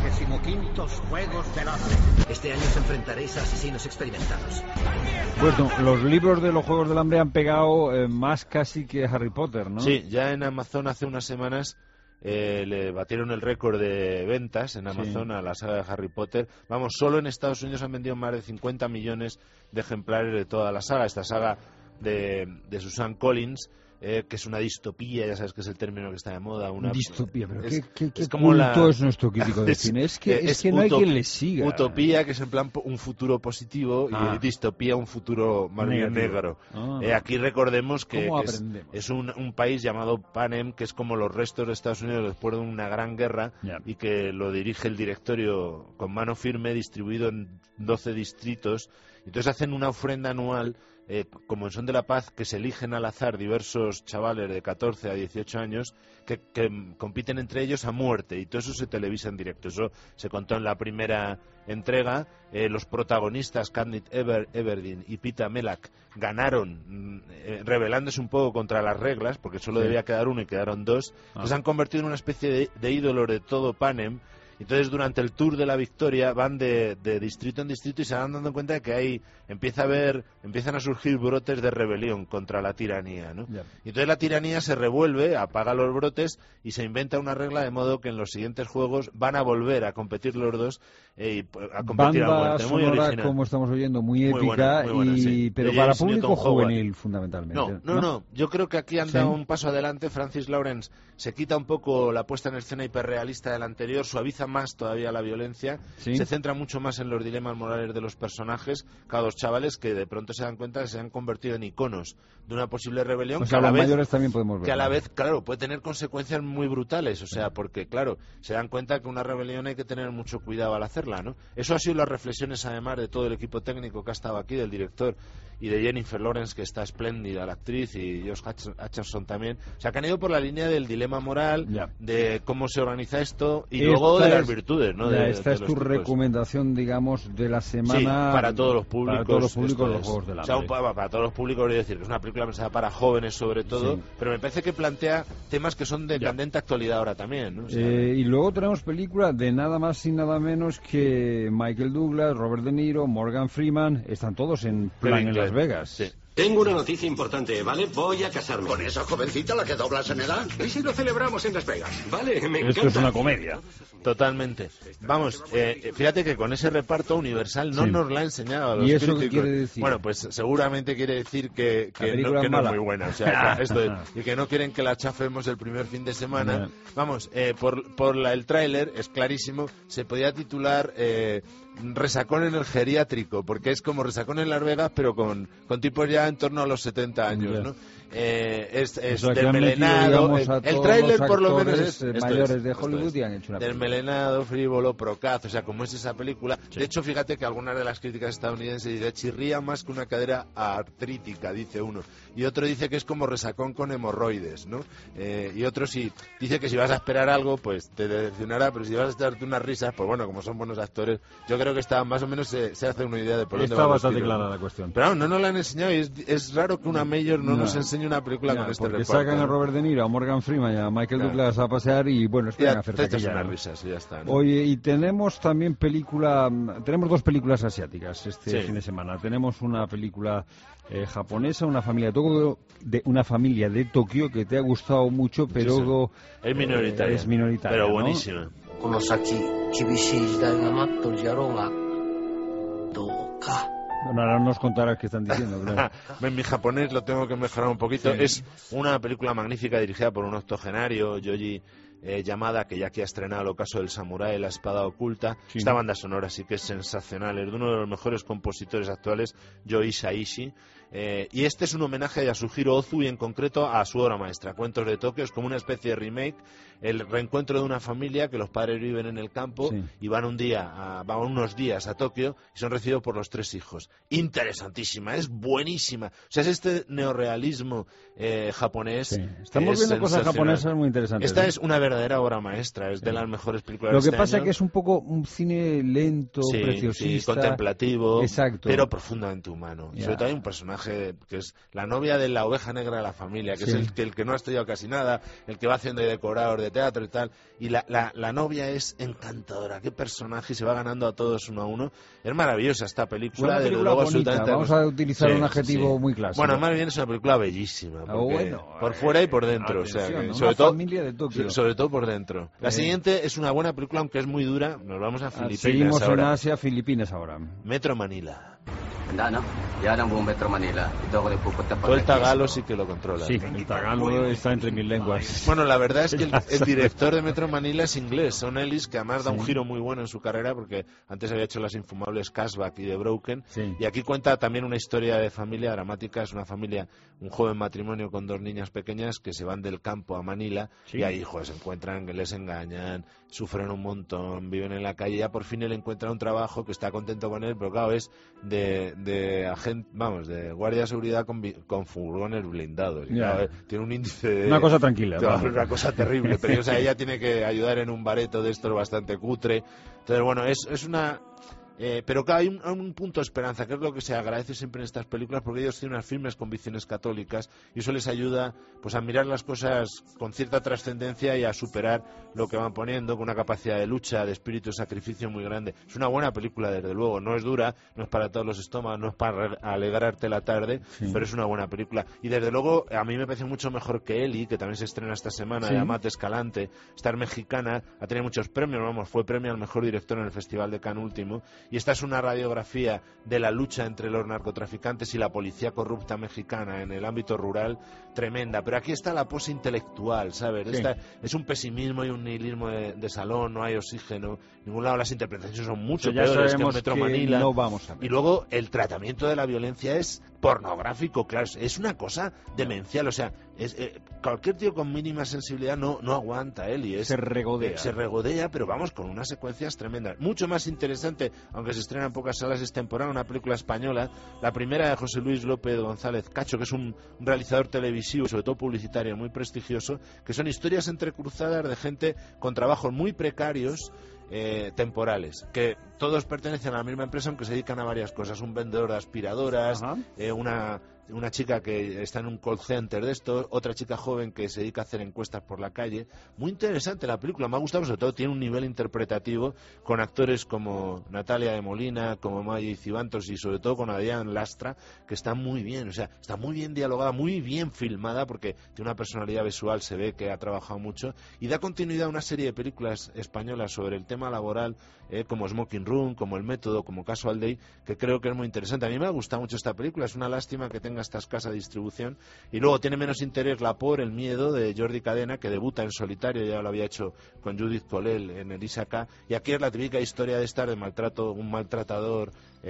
75º Juegos del Hambre. Este año os enfrentaréis a asesinos experimentados. Bueno, los libros de Los Juegos del Hambre han pegado más casi que Harry Potter, ¿no? Sí, ya en Amazon hace unas semanas... le batieron el récord de ventas en Amazon a la saga de Harry Potter. Vamos, solo en Estados Unidos han vendido más de 50 millones de ejemplares de toda la saga. Esta saga de Susan Collins, que es una distopía, ya sabes que es el término que está de moda. Una distopía, pero ¿qué culto es nuestro crítico de cine? Es que no hay quien le siga. Utopía, que es en plan un futuro positivo, y distopía, un futuro más bien negro. Aquí recordemos que es un país llamado Panem, que es como los restos de Estados Unidos después de una gran guerra, y que lo dirige el directorio con mano firme, distribuido en 12 distritos. Entonces hacen una ofrenda anual, como en Son de la Paz, que se eligen al azar diversos chavales de 14 a 18 años que compiten entre ellos a muerte, y todo eso se televisa en directo. Eso se contó en la primera entrega. Los protagonistas, Candid Everdeen y Pita Melak, ganaron rebelándose un poco contra las reglas, porque solo debía quedar uno y quedaron dos. Se han convertido en una especie de ídolos de todo Panem. Entonces, durante el Tour de la Victoria van de distrito en distrito y se van dando cuenta de que ahí empiezan a surgir brotes de rebelión contra la tiranía, ¿no? Y entonces la tiranía se revuelve, apaga los brotes y se inventa una regla de modo que en los siguientes juegos van a volver a competir los dos a competir a muerte. Muy sonora, original. como estamos oyendo, muy épica, muy buena, sí. pero De para James público Newton Howard. juvenil, fundamentalmente. No, yo creo que aquí han dado un paso adelante. Francis Lawrence se quita un poco la puesta en escena hiperrealista del anterior, suaviza más todavía la violencia, se centra mucho más en los dilemas morales de los personajes, cada dos chavales que de pronto se dan cuenta que se han convertido en iconos de una posible rebelión, o sea, los mayores también podemos ver, que a la vez, claro, puede tener consecuencias muy brutales, o sea, porque claro, se dan cuenta que una rebelión hay que tener mucho cuidado al hacerla, ¿no? Eso ha sido las reflexiones además de todo el equipo técnico que ha estado aquí, del director y de Jennifer Lawrence, que está espléndida, la actriz, y Josh Hutcherson también. O sea, que han ido por la línea del dilema moral, de cómo se organiza esto y luego de las virtudes, ¿no? Esta es tu recomendación, digamos, de la semana. Sí, para todos los públicos. Para todos los públicos, los Juegos del Hambre. O sea, para todos los públicos, quiero decir que es una película pensada para jóvenes sobre todo, pero me parece que plantea temas que son de candente actualidad ahora también, ¿no? O sea, y luego tenemos película de nada más y nada menos que Michael Douglas, Robert De Niro, Morgan Freeman, están todos en plan en Las Vegas. Sí. Tengo una noticia importante, ¿vale? Voy a casarme. ¿Con esa jovencita la que doblas en edad? ¿Y si lo celebramos en Las Vegas? Vale, me encanta. Esto es una comedia. Totalmente. Vamos, fíjate que con ese reparto Universal no nos la ha enseñado a los ¿Y eso críticos. qué quiere decir? Bueno, pues seguramente quiere decir que no es muy buena. O sea, y que no quieren que la chafemos el primer fin de semana. Vamos, por el tráiler es clarísimo, se podía titular Resacón en el geriátrico, porque es como Resacón en Las Vegas, pero con tipos ya en torno a los 70 años, ¿no? Es desmelenado. El tráiler por lo menos es mayores de Hollywood y han hecho una desmelenado, frívolo, procaz, o sea, como es esa película. De hecho, fíjate que algunas de las críticas estadounidenses dicen chirría más que una cadera artrítica, dice uno, y otro dice que es como Resacón con hemorroides, ¿no? Y otro sí dice que si vas a esperar algo, pues te decepcionará, pero si vas a estarte unas risas, pues bueno, como son buenos actores, yo creo que está más o menos se hace una idea de por dónde va. Está bastante clara la cuestión. Pero no nos la han enseñado y es raro que una mayor no nos enseñe una película con este reparto. Sacan a Robert De Niro, a Morgan Freeman y a Michael Douglas a pasear y bueno, esperan a hacer taquilla, unas risas y ya está, ¿no? Oye, y tenemos también tenemos dos películas asiáticas este fin de semana. Tenemos una película japonesa, una familia de Tokio que te ha gustado mucho, pero es minoritaria, pero buenísima. Bueno, ahora nos contarás qué están diciendo, claro. En mi japonés lo tengo que mejorar un poquito. Es una película magnífica dirigida por un octogenario, Yoji Yamada, que ya aquí ha estrenado El ocaso del samurái, La espada oculta. Esta banda sonora sí que es sensacional, es de uno de los mejores compositores actuales, Yo Isaishi. Y este es un homenaje a Yasuhiro Ozu y en concreto a su obra maestra, Cuentos de Tokio. Es como una especie de remake, el reencuentro de una familia que los padres viven en el campo y van unos días a Tokio y son recibidos por los tres hijos. Interesantísima, es buenísima. O sea, es este neorrealismo japonés. Estamos viendo cosas japonesas muy interesantes. Esta es una verdadera obra maestra, es de las mejores películas de este año. Lo que pasa es que es un poco un cine lento, preciosista, contemplativo, exacto, pero profundamente humano. Sobre todo hay un personaje que es la novia de la oveja negra de la familia, que es el que no ha estudiado casi nada, el que va haciendo decorador de teatro y tal, y la novia es encantadora, qué personaje, y se va ganando a todos uno a uno. Es maravillosa esta película, de luego bonita, absolutamente. Vamos a utilizar un adjetivo muy clásico. Bueno, más bien es una película bellísima, por fuera y por dentro, atención, o sea, que, sobre todo por dentro. La siguiente es una buena película, aunque es muy dura. Nos vamos a Filipinas. Seguimos ahora. En Asia, Filipinas ahora. Metro Manila. Todo el tagalo sí que lo controla. Sí, el tagalo está entre mis lenguas. Bueno, la verdad es que el director de Metro Manila es inglés, Son Ellis, que además da un giro muy bueno en su carrera, porque antes había hecho las infumables Cashback y The Broken, y aquí cuenta también una historia de familia dramática. Es una familia, un joven matrimonio con dos niñas pequeñas que se van del campo a Manila, y ahí se encuentran, les engañan, sufren un montón, viven en la calle, y ya por fin él encuentra un trabajo que está contento con él, pero claro, es de agente, de guardia de seguridad con furgones blindados. Claro, tiene un índice de... Una cosa tranquila. Una cosa terrible, pero ella tiene que ayudar en un bareto de estos bastante cutre. Entonces, bueno, es una Pero claro, hay un punto de esperanza, que es lo que se agradece siempre en estas películas, porque ellos tienen unas firmes convicciones católicas y eso les ayuda pues a mirar las cosas con cierta trascendencia y a superar lo que van poniendo, con una capacidad de lucha, de espíritu de sacrificio muy grande. Es una buena película, desde luego, no es dura, no es para todos los estómagos, no es para alegrarte la tarde, pero es una buena película. Y desde luego, a mí me parece mucho mejor que Eli, que también se estrena esta semana, de Amat Escalante, star mexicana, ha tenido muchos premios, fue premio al mejor director en el Festival de Cannes último. Y esta es una radiografía de la lucha entre los narcotraficantes y la policía corrupta mexicana en el ámbito rural, tremenda. Pero aquí está la pose intelectual, ¿sabes? Esta es un pesimismo y un nihilismo de salón, no hay oxígeno, en ningún lado las interpretaciones son mucho peores que en Metro Manila. No vamos a ver. Y luego el tratamiento de la violencia es pornográfico, claro, es una cosa demencial, o sea, cualquier tío con mínima sensibilidad no aguanta se regodea. Se regodea, pero vamos, con unas secuencias tremendas. Mucho más interesante, aunque se estrena en pocas salas, es temporada, una película española, la primera de José Luis López González Cacho, que es un realizador televisivo y sobre todo publicitario muy prestigioso, que son historias entrecruzadas de gente con trabajos muy precarios, temporales, que todos pertenecen a la misma empresa aunque se dedican a varias cosas. Un vendedor de aspiradoras, una chica que está en un call center de estos, otra chica joven que se dedica a hacer encuestas por la calle. Muy interesante la película, me ha gustado, sobre todo tiene un nivel interpretativo con actores como Natalia de Molina, como Maggi Cibantos y sobre todo con Adrián Lastra, que está muy bien, o sea, está muy bien dialogada, muy bien filmada, porque tiene una personalidad visual, se ve que ha trabajado mucho, y da continuidad a una serie de películas españolas sobre el tema laboral, como Smoking Room, como El Método, como Casual Day, que creo que es muy interesante. A mí me ha gustado mucho esta película, es una lástima que tenga esta escasa distribución. Y luego tiene menos interés La Por, el miedo, de Jordi Cadena, que debuta en solitario, ya lo había hecho con Judith Colel en Elisa K. Y aquí es la típica historia de estar de maltrato, un maltratador,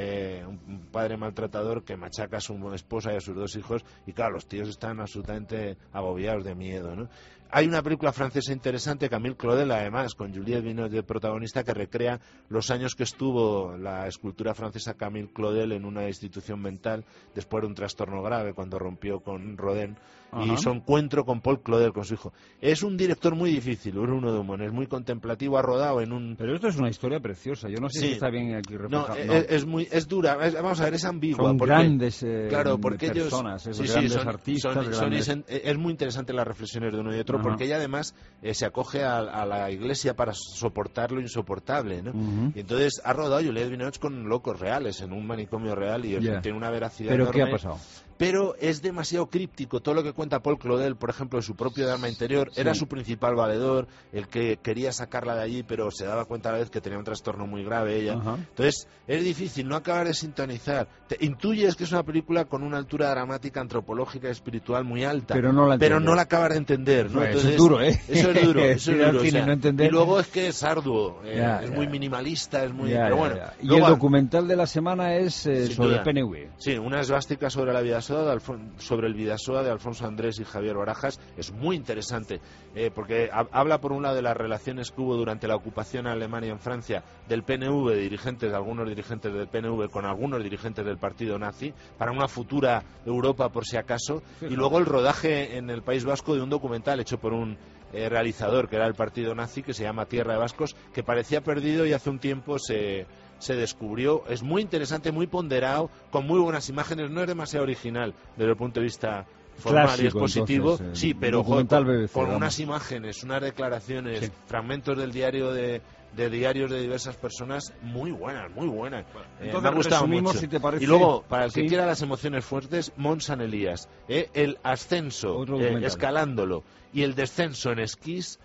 un padre maltratador que machaca a su esposa y a sus dos hijos, y claro, los tíos están absolutamente agobiados de miedo, ¿no? Hay una película francesa interesante, Camille Claudel, además, con Juliette Binoche de protagonista, que recrea los años que estuvo la escultura francesa Camille Claudel en una institución mental después de un trastorno grave, cuando rompió con Rodin, y su encuentro con Paul Claudel, con su hijo. Es un director muy difícil, Bruno Dumont, es muy contemplativo, ha rodado en un... Pero esto es una historia preciosa, yo no sé si está bien aquí reflejado. No, es dura, vamos a ver, es ambigua. Son grandes claro, porque personas, ellos, grandes artistas. Es muy interesante las reflexiones de uno y otro, porque ella además se acoge a la iglesia para soportar lo insoportable, ¿no? Y entonces ha rodado Juliette Binoche con locos reales, en un manicomio real, y tiene una veracidad ¿Pero enorme. qué ha pasado? Pero es demasiado críptico. Todo lo que cuenta Paul Claudel, por ejemplo, de su propio drama interior, era su principal valedor, el que quería sacarla de allí, pero se daba cuenta a la vez que tenía un trastorno muy grave ella. Entonces, es difícil no acabar de sintonizar. Intuyes que es una película con una altura dramática, antropológica y espiritual muy alta, pero no la acabas de entender, ¿no? Entonces, eso es duro, ¿eh? Eso es duro, eso es duro. O sea, y luego es que es arduo, es muy minimalista, es muy... pero bueno. Y luego, el documental de la semana es sobre el PNV. Sí, una esvástica sobre la vida sobre el Vidasoa de Alfonso Andrés y Javier Barajas. Es muy interesante, porque habla por un lado de las relaciones que hubo durante la ocupación a Alemania en Francia del PNV, de algunos dirigentes del PNV con algunos dirigentes del partido nazi, para una futura Europa por si acaso, y luego el rodaje en el País Vasco de un documental hecho por un realizador que era del partido nazi, que se llama Tierra de Vascos, que parecía perdido y hace un tiempo se descubrió. Es muy interesante, muy ponderado, con muy buenas imágenes, no es demasiado original desde el punto de vista formal. Clásico, y es positivo, entonces, sí, pero BBC, con unas imágenes, unas declaraciones, fragmentos del diario de diarios de diversas personas muy buenas, muy buenas. Me ha gustado mucho. Si te parece, y luego, para el que quiera las emociones fuertes, Mont San Elías, el ascenso, escalándolo, y el descenso en esquís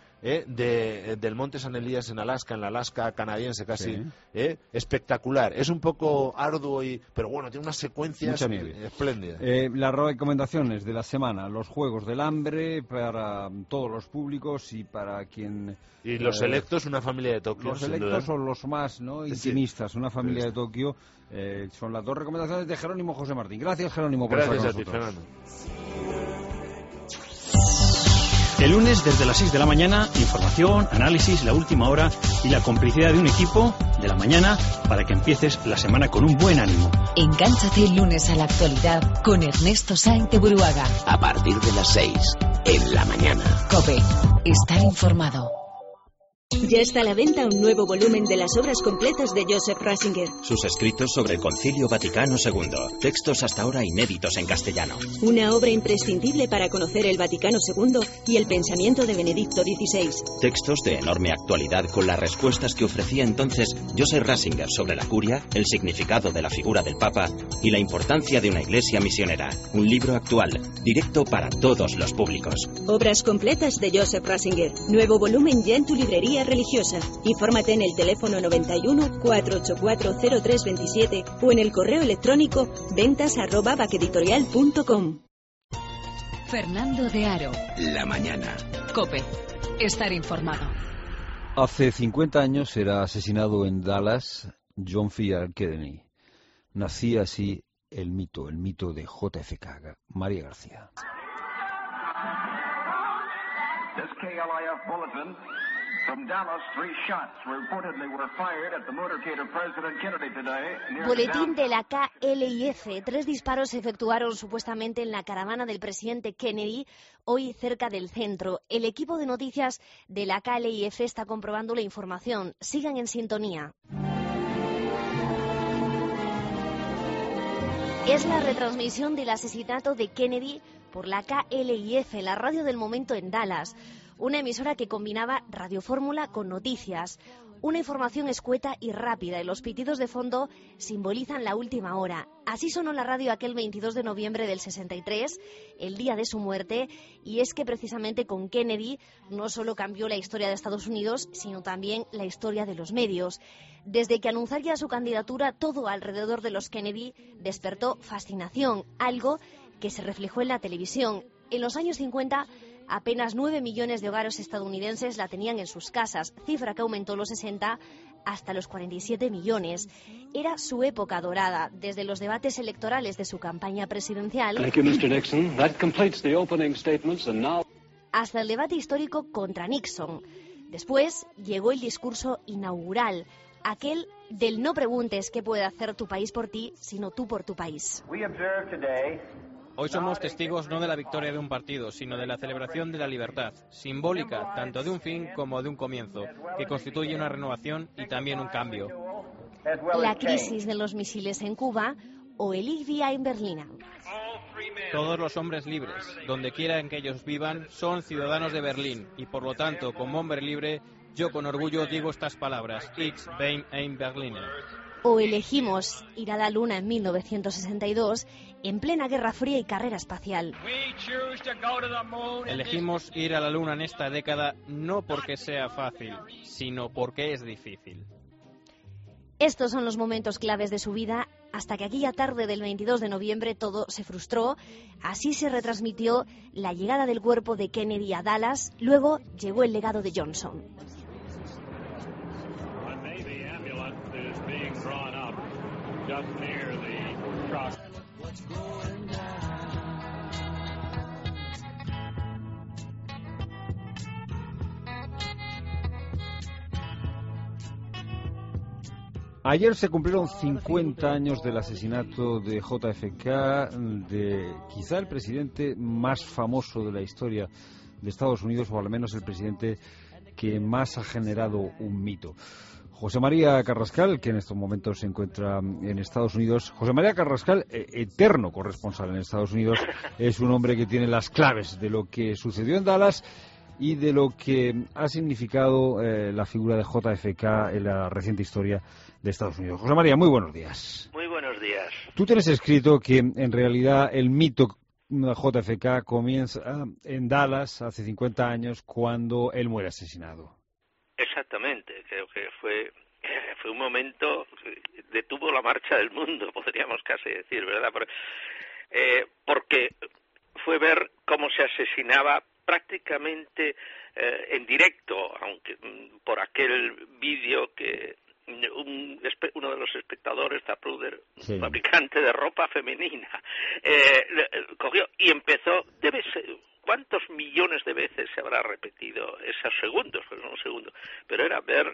del Monte San Elías en Alaska, en la Alaska canadiense casi, espectacular. Es un poco arduo, pero bueno, tiene unas secuencias espléndidas. Las recomendaciones de la semana: los Juegos del Hambre para todos los públicos y para quien... Y los selectos, Una familia de Tokio. Los selectos son los más intimistas, Una familia de Tokio. Son las dos recomendaciones de Jerónimo José Martín. Gracias, Jerónimo, por estar con nosotros. Gracias a ti, Fernando. El lunes, desde las 6 de la mañana, información, análisis, la última hora y la complicidad de un equipo de la mañana para que empieces la semana con un buen ánimo. Engánchate el lunes a la actualidad con Ernesto Sáenz de Buruaga. A partir de las 6, en la mañana. COPE. Estar informado. Ya está a la venta un nuevo volumen de las obras completas de Joseph Ratzinger. Sus escritos sobre el Concilio Vaticano II. Textos hasta ahora inéditos en castellano. Una obra imprescindible para conocer el Vaticano II y el pensamiento de Benedicto XVI. Textos de enorme actualidad con las respuestas que ofrecía entonces Joseph Ratzinger sobre la curia, el significado de la figura del Papa y la importancia de una iglesia misionera. Un libro actual, directo para todos los públicos. Obras completas de Joseph Ratzinger. Nuevo volumen ya en tu librería religiosa. Infórmate en el teléfono 91 484 0327 o en el correo electrónico ventas@baceditorial.com. Fernando de Aro. La mañana. COPE. Estar informado. Hace 50 años era asesinado en Dallas John F. Kennedy. Nacía así el mito de JFK. María García. This KLIF bulletin. From Dallas, 3 shots reportedly were fired at the motorcade of President Kennedy today. Boletín de la KLIF. 3 disparos se efectuaron supuestamente en la caravana del presidente Kennedy, hoy cerca del centro. El equipo de noticias de la KLIF está comprobando la información. Sigan en sintonía. Es la retransmisión del asesinato de Kennedy por la KLIF, la radio del momento en Dallas. Una emisora que combinaba radiofórmula con noticias. Una información escueta y rápida y los pitidos de fondo simbolizan la última hora. Así sonó la radio aquel 22 de noviembre del 63, el día de su muerte, y es que precisamente con Kennedy no solo cambió la historia de Estados Unidos, sino también la historia de los medios. Desde que anunciaría su candidatura, todo alrededor de los Kennedy despertó fascinación, algo que se reflejó en la televisión. En los años 50, apenas 9 millones de hogares estadounidenses la tenían en sus casas, cifra que aumentó en los 60 hasta los 47 millones. Era su época dorada, desde los debates electorales de su campaña presidencial hasta el debate histórico contra Nixon. Después llegó el discurso inaugural, aquel del no preguntes qué puede hacer tu país por ti, sino tú por tu país. Hoy somos testigos no de la victoria de un partido, sino de la celebración de la libertad, simbólica tanto de un fin como de un comienzo, que constituye una renovación y también un cambio. La crisis de los misiles en Cuba o el IVA en Berlín. Todos los hombres libres, donde quiera que ellos vivan, son ciudadanos de Berlín y por lo tanto, como hombre libre, yo con orgullo digo estas palabras: Ich bin ein Berliner. O elegimos ir a la Luna en 1962, en plena Guerra Fría y carrera espacial. Elegimos ir a la Luna en esta década no porque sea fácil, sino porque es difícil. Estos son los momentos claves de su vida, hasta que aquella tarde del 22 de noviembre todo se frustró. Así se retransmitió la llegada del cuerpo de Kennedy a Dallas, luego llegó el legado de Johnson. Ayer se cumplieron 50 años del asesinato de JFK, de quizá el presidente más famoso de la historia de Estados Unidos, o al menos el presidente que más ha generado un mito. José María Carrascal, que en estos momentos se encuentra en Estados Unidos. José María Carrascal, eterno corresponsal en Estados Unidos, es un hombre que tiene las claves de lo que sucedió en Dallas y de lo que ha significado la figura de JFK en la reciente historia de Estados Unidos. José María, muy buenos días. Muy buenos días. Tú tienes escrito que en realidad el mito JFK comienza en Dallas hace 50 años cuando él muere asesinado. Exactamente, creo que fue un momento que detuvo la marcha del mundo, podríamos casi decir, ¿verdad? Porque fue ver cómo se asesinaba prácticamente en directo, aunque por aquel vídeo que uno de los espectadores, Zapruder, sí, fabricante de ropa femenina, cogió y empezó, debe ser, ¿cuántos millones de veces se habrá repetido esos segundos? Pues no un segundo, pero era ver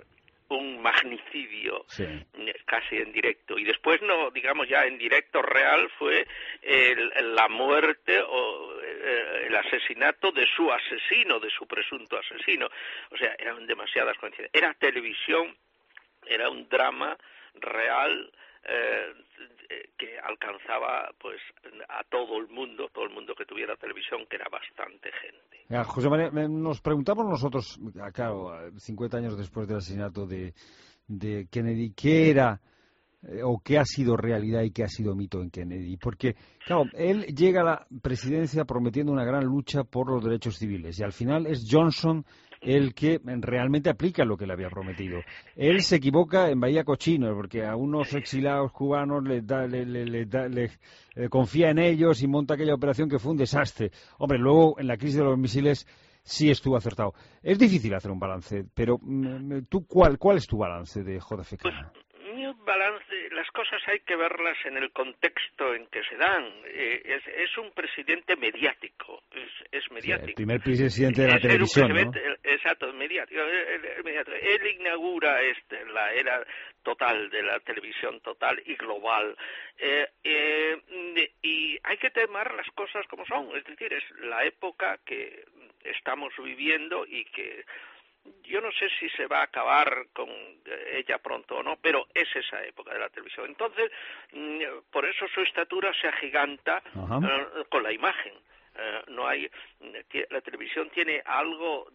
un magnicidio casi en directo. Y después, no, digamos ya en directo real, fue la muerte o el asesinato de su asesino, de su presunto asesino. O sea, eran demasiadas coincidencias. Era televisión, era un drama real que alcanzaba pues a todo el mundo que tuviera televisión, que era bastante gente. José María, nos preguntamos nosotros, claro, 50 años después del asesinato de Kennedy, ¿qué era o qué ha sido realidad y qué ha sido mito en Kennedy? Porque, claro, él llega a la presidencia prometiendo una gran lucha por los derechos civiles y al final es Johnson el que realmente aplica lo que le había prometido. Él se equivoca en Bahía Cochinos, porque a unos exilados cubanos le confía en ellos y monta aquella operación que fue un desastre. Hombre, luego en la crisis de los misiles sí estuvo acertado. Es difícil hacer un balance, pero ¿tú cuál es tu balance de JFK? Pues, mi balance, las cosas hay que verlas en el contexto en que se dan. Es un presidente mediático, es mediático. Sí, el primer presidente de la televisión, ¿no? Exacto, mediático. Él inaugura la era total de la televisión total y global. Y hay que tomar las cosas como son. Es decir, es la época que estamos viviendo y que yo no sé si se va a acabar con ella pronto o no, pero es esa época de la televisión. Entonces, por eso su estatura se agiganta con la imagen. La televisión tiene algo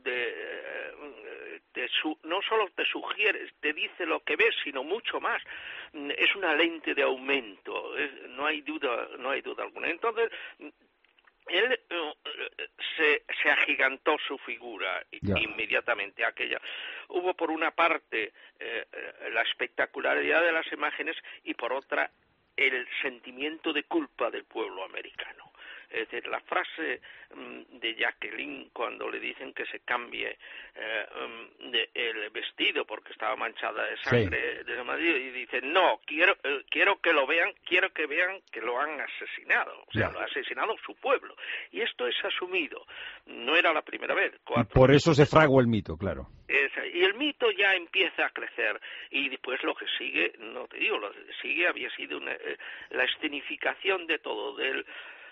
no solo te sugiere, te dice lo que ves, sino mucho más. Es una lente de aumento, no hay duda alguna. Entonces, él se agigantó su figura inmediatamente aquella. Hubo por una parte la espectacularidad de las imágenes y por otra el sentimiento de culpa del pueblo americano. Es decir, la frase de Jacqueline cuando le dicen que se cambie el vestido porque estaba manchada de sangre de su marido, y dice, no, quiero que lo vean, quiero que vean que lo han asesinado, o sea, lo ha asesinado su pueblo. Y esto es asumido, no era la primera vez. Y por eso se fraguó el mito, claro. Y el mito ya empieza a crecer, y después lo que sigue, no te digo, lo que sigue había sido la escenificación de todo, el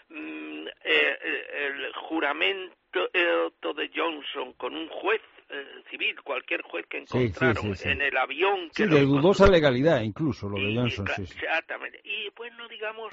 juramento de Johnson con un juez civil, cualquier juez que encontraron en el avión. Que de dudosa legalidad incluso, lo de Johnson. Exactamente. Y pues no digamos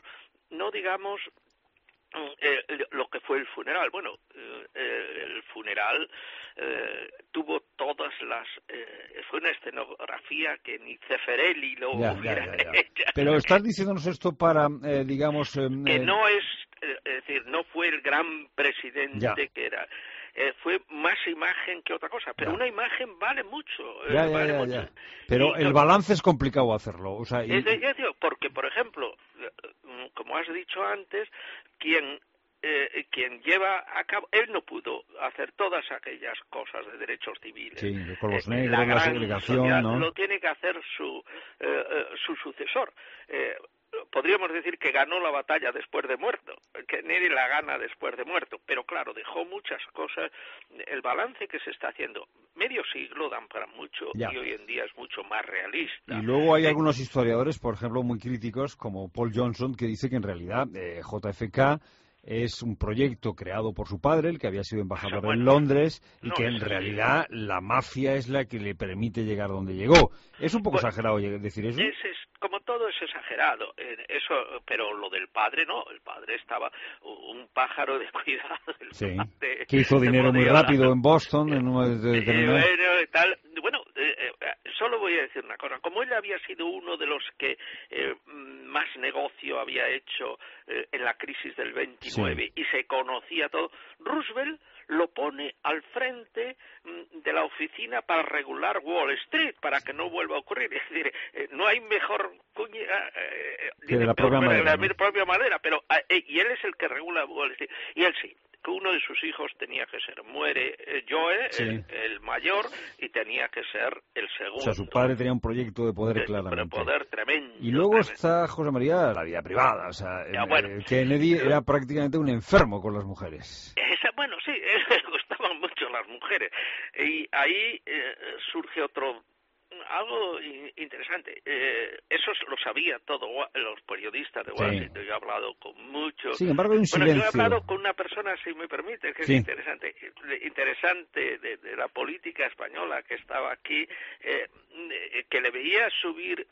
lo que fue el funeral. Bueno, el funeral tuvo todas las... fue una escenografía que ni Zeffirelli lo hubiera hecho. Pero estás diciéndonos esto para, digamos... que no es decir, no fue el gran presidente que era... fue más imagen que otra cosa, pero una imagen vale mucho. Mucho. Pero el balance es complicado hacerlo. O sea, porque, por ejemplo, como has dicho antes, quien lleva a cabo, él no pudo hacer todas aquellas cosas de derechos civiles. Sí, con los negros, la segregación, ¿no? Lo tiene que hacer su sucesor. Podríamos decir que ganó la batalla después de muerto, que Kennedy la gana después de muerto, pero claro, dejó muchas cosas. El balance que se está haciendo, medio siglo dan para mucho y hoy en día es mucho más realista. Y luego hay algunos historiadores, por ejemplo, muy críticos, como Paul Johnson, que dice que en realidad JFK es un proyecto creado por su padre, el que había sido embajador en Londres, y que en realidad la mafia es la que le permite llegar donde llegó. ¿Es un poco exagerado decir eso? Como todo es exagerado, pero lo del padre no, el padre estaba un pájaro de cuidado. Que hizo dinero muy rápido en Boston. Solo voy a decir una cosa, como él había sido uno de los que más negocio había hecho en la crisis del 29 y se conocía todo, Roosevelt lo pone al frente de la oficina para regular Wall Street, para que no vuelva a ocurrir. Es decir, no hay mejor que de la propia manera, pero y él es el que regula Wall Street. Y él sí, que uno de sus hijos tenía que ser, muere Joe, el mayor, y tenía que ser el segundo. O sea, su padre tenía un proyecto de poder claramente. De poder tremendo. Y luego está, José María, la vida privada. O sea, Kennedy era prácticamente un enfermo con las mujeres. Sí, le gustaban mucho las mujeres. Y ahí surge otro algo interesante. Eso lo sabía todo los periodistas de Washington. Sí. Yo he hablado con muchos. Sin embargo, hay un silencio. Yo he hablado con una persona, si me permite, que sí. Es interesante de la política española, que estaba aquí, que le veía subir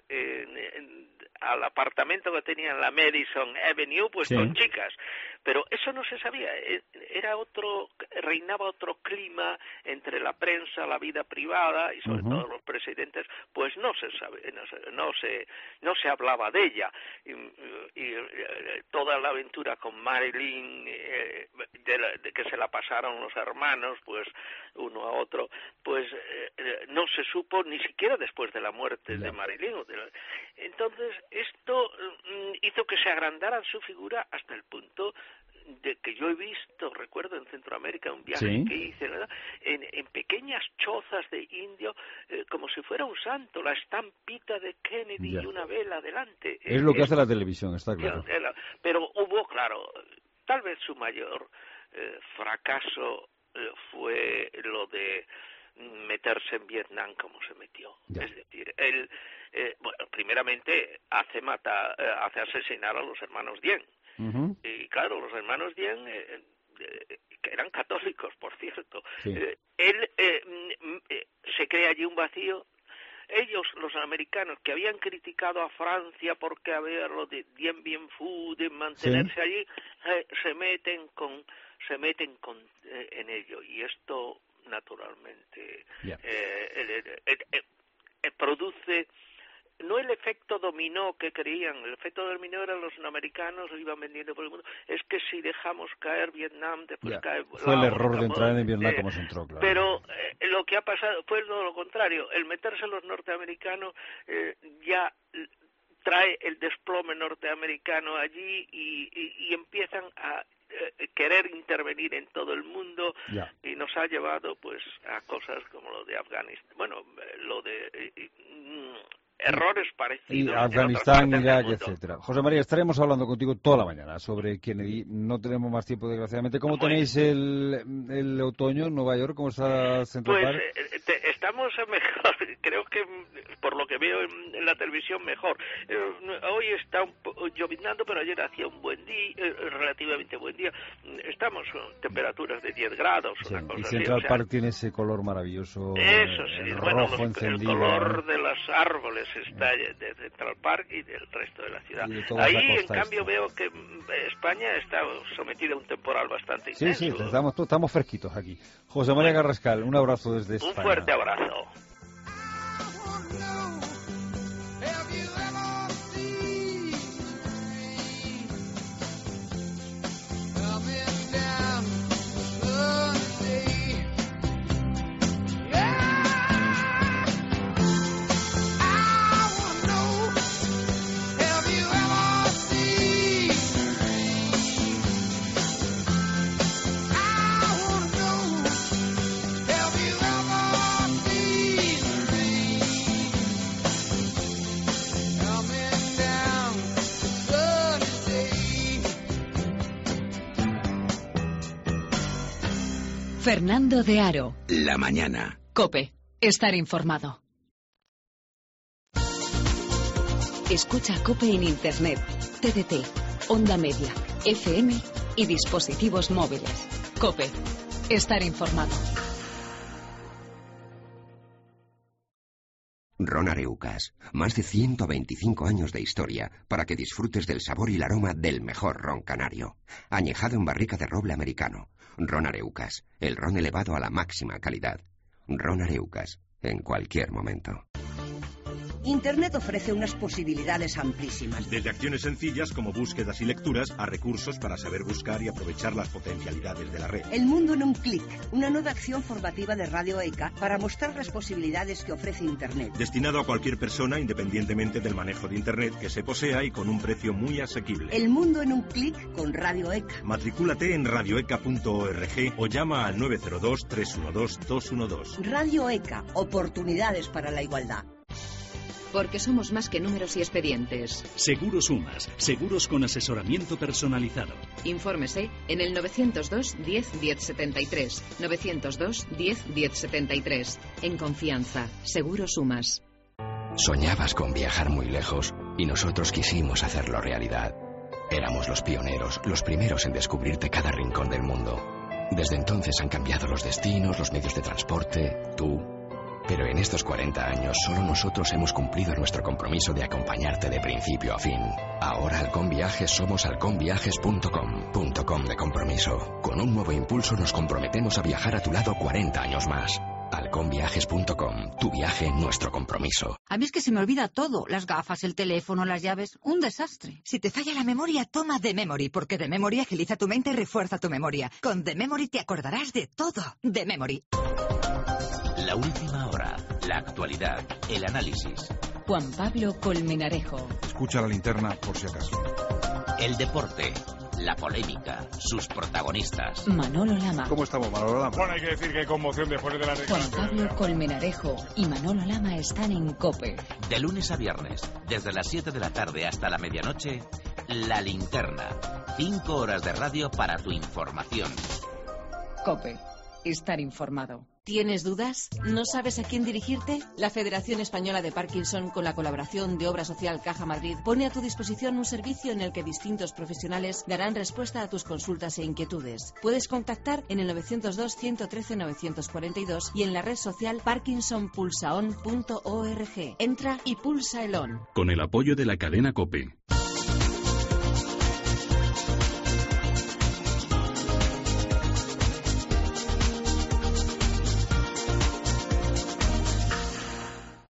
al apartamento que tenía en la Madison Avenue, pues sí. Con chicas. Pero eso no se sabía. Reinaba otro clima entre la prensa, la vida privada y sobre todo los presidentes, pues no se sabe, no se hablaba de ella. Y toda la aventura con Marilyn, de que se la pasaron los hermanos, pues uno a otro, pues no se supo ni siquiera después de la muerte de Marilyn. Entonces esto hizo que se agrandara su figura hasta el punto de que yo he visto, recuerdo en Centroamérica un viaje ¿sí? Que hice, ¿verdad? En pequeñas chozas de indio, como si fuera un santo, la estampita de Kennedy y una vela delante. Es lo que hace la televisión, está claro. Pero hubo, claro, tal vez su mayor fracaso fue lo de meterse en Vietnam como se metió. Es decir, él, primeramente hace asesinar a los hermanos Dien. Y claro, los hermanos Dien, que eran católicos, por cierto, sí. Él se crea allí un vacío. Ellos, los americanos, que habían criticado a Francia porque había lo de Dien Bien Phu, de mantenerse sí. Allí, se meten en ello. Y esto, naturalmente, produce... No el efecto dominó que creían, el efecto dominó eran los americanos, iban vendiendo por el mundo. Es que si dejamos caer Vietnam, después cae... Fue el error de entrar en Vietnam como se entró, claro. Pero lo que ha pasado fue lo contrario. El meterse los norteamericanos ya trae el desplome norteamericano allí y empiezan a querer intervenir en todo el mundo y nos ha llevado pues a cosas como lo de Afganistán. Bueno, lo de... errores parecidos. Y Afganistán, Irak, etcétera. José María, estaremos hablando contigo toda la mañana sobre Kennedy. No tenemos más tiempo, desgraciadamente. ¿Cómo tenéis el otoño en Nueva York? ¿Cómo está Central Park? Estamos mejor. Creo que, por lo que veo en la televisión, mejor. Hoy está lloviznando, pero ayer hacía un buen día, relativamente buen día. Estamos con temperaturas de 10 grados. Sí, una cosa y Central Park tiene ese color maravilloso. Eso sí, rojo encendido. El color de los árboles está de Central Park y del resto de la ciudad. Ahí, en cambio, veo que España está sometida a un temporal bastante intenso. Sí, estamos fresquitos aquí. José María Carrascal, un abrazo desde España. Un fuerte abrazo. Fernando de Aro. La mañana. COPE. Estar informado. Escucha COPE en Internet, TDT, Onda Media, FM y dispositivos móviles. COPE. Estar informado. Ron Areucas. Más de 125 años de historia para que disfrutes del sabor y el aroma del mejor ron canario. Añejado en barrica de roble americano. Ron Areucas. El ron elevado a la máxima calidad. Ron Areucas. En cualquier momento. Internet ofrece unas posibilidades amplísimas. Desde acciones sencillas como búsquedas y lecturas a recursos para saber buscar y aprovechar las potencialidades de la red. El mundo en un clic, una nueva acción formativa de Radio ECA para mostrar las posibilidades que ofrece Internet. Destinado a cualquier persona independientemente del manejo de Internet que se posea y con un precio muy asequible. El mundo en un clic con Radio ECA. Matricúlate en radioeca.org o llama al 902-312-212. Radio ECA, oportunidades para la igualdad. Porque somos más que números y expedientes. Seguros Sumas, seguros con asesoramiento personalizado. Infórmese en el 902 10 10 73. 902 10 10 73. En confianza, Seguros Sumas. Soñabas con viajar muy lejos y nosotros quisimos hacerlo realidad. Éramos los pioneros, los primeros en descubrirte cada rincón del mundo. Desde entonces han cambiado los destinos, los medios de transporte, tú. Pero en estos 40 años solo nosotros hemos cumplido nuestro compromiso de acompañarte de principio a fin. Ahora Halcón Viajes somos halconviajes.com. .com de compromiso. Con un nuevo impulso nos comprometemos a viajar a tu lado 40 años más. halconviajes.com. Tu viaje, nuestro compromiso. A mí es que se me olvida todo. Las gafas, el teléfono, las llaves. Un desastre. Si te falla la memoria, toma The Memory, porque The Memory agiliza tu mente y refuerza tu memoria. Con The Memory te acordarás de todo. The Memory. La última hora, la actualidad, el análisis. Juan Pablo Colmenarejo. Escucha la linterna por si acaso. El deporte, la polémica, sus protagonistas. Manolo Lama. ¿Cómo estamos, Manolo Lama? Bueno, hay que decir que hay conmoción después de la Juan Pablo Colmenarejo y Manolo Lama están en COPE. De lunes a viernes, desde las 7 de la tarde hasta la medianoche, La Linterna. 5 horas de radio para tu información. COPE. Estar informado. ¿Tienes dudas? ¿No sabes a quién dirigirte? La Federación Española de Parkinson, con la colaboración de Obra Social Caja Madrid, pone a tu disposición un servicio en el que distintos profesionales darán respuesta a tus consultas e inquietudes. Puedes contactar en el 902-113-942 y en la red social parkinsonpulsaon.org. Entra y pulsa el ON. Con el apoyo de la cadena COPE.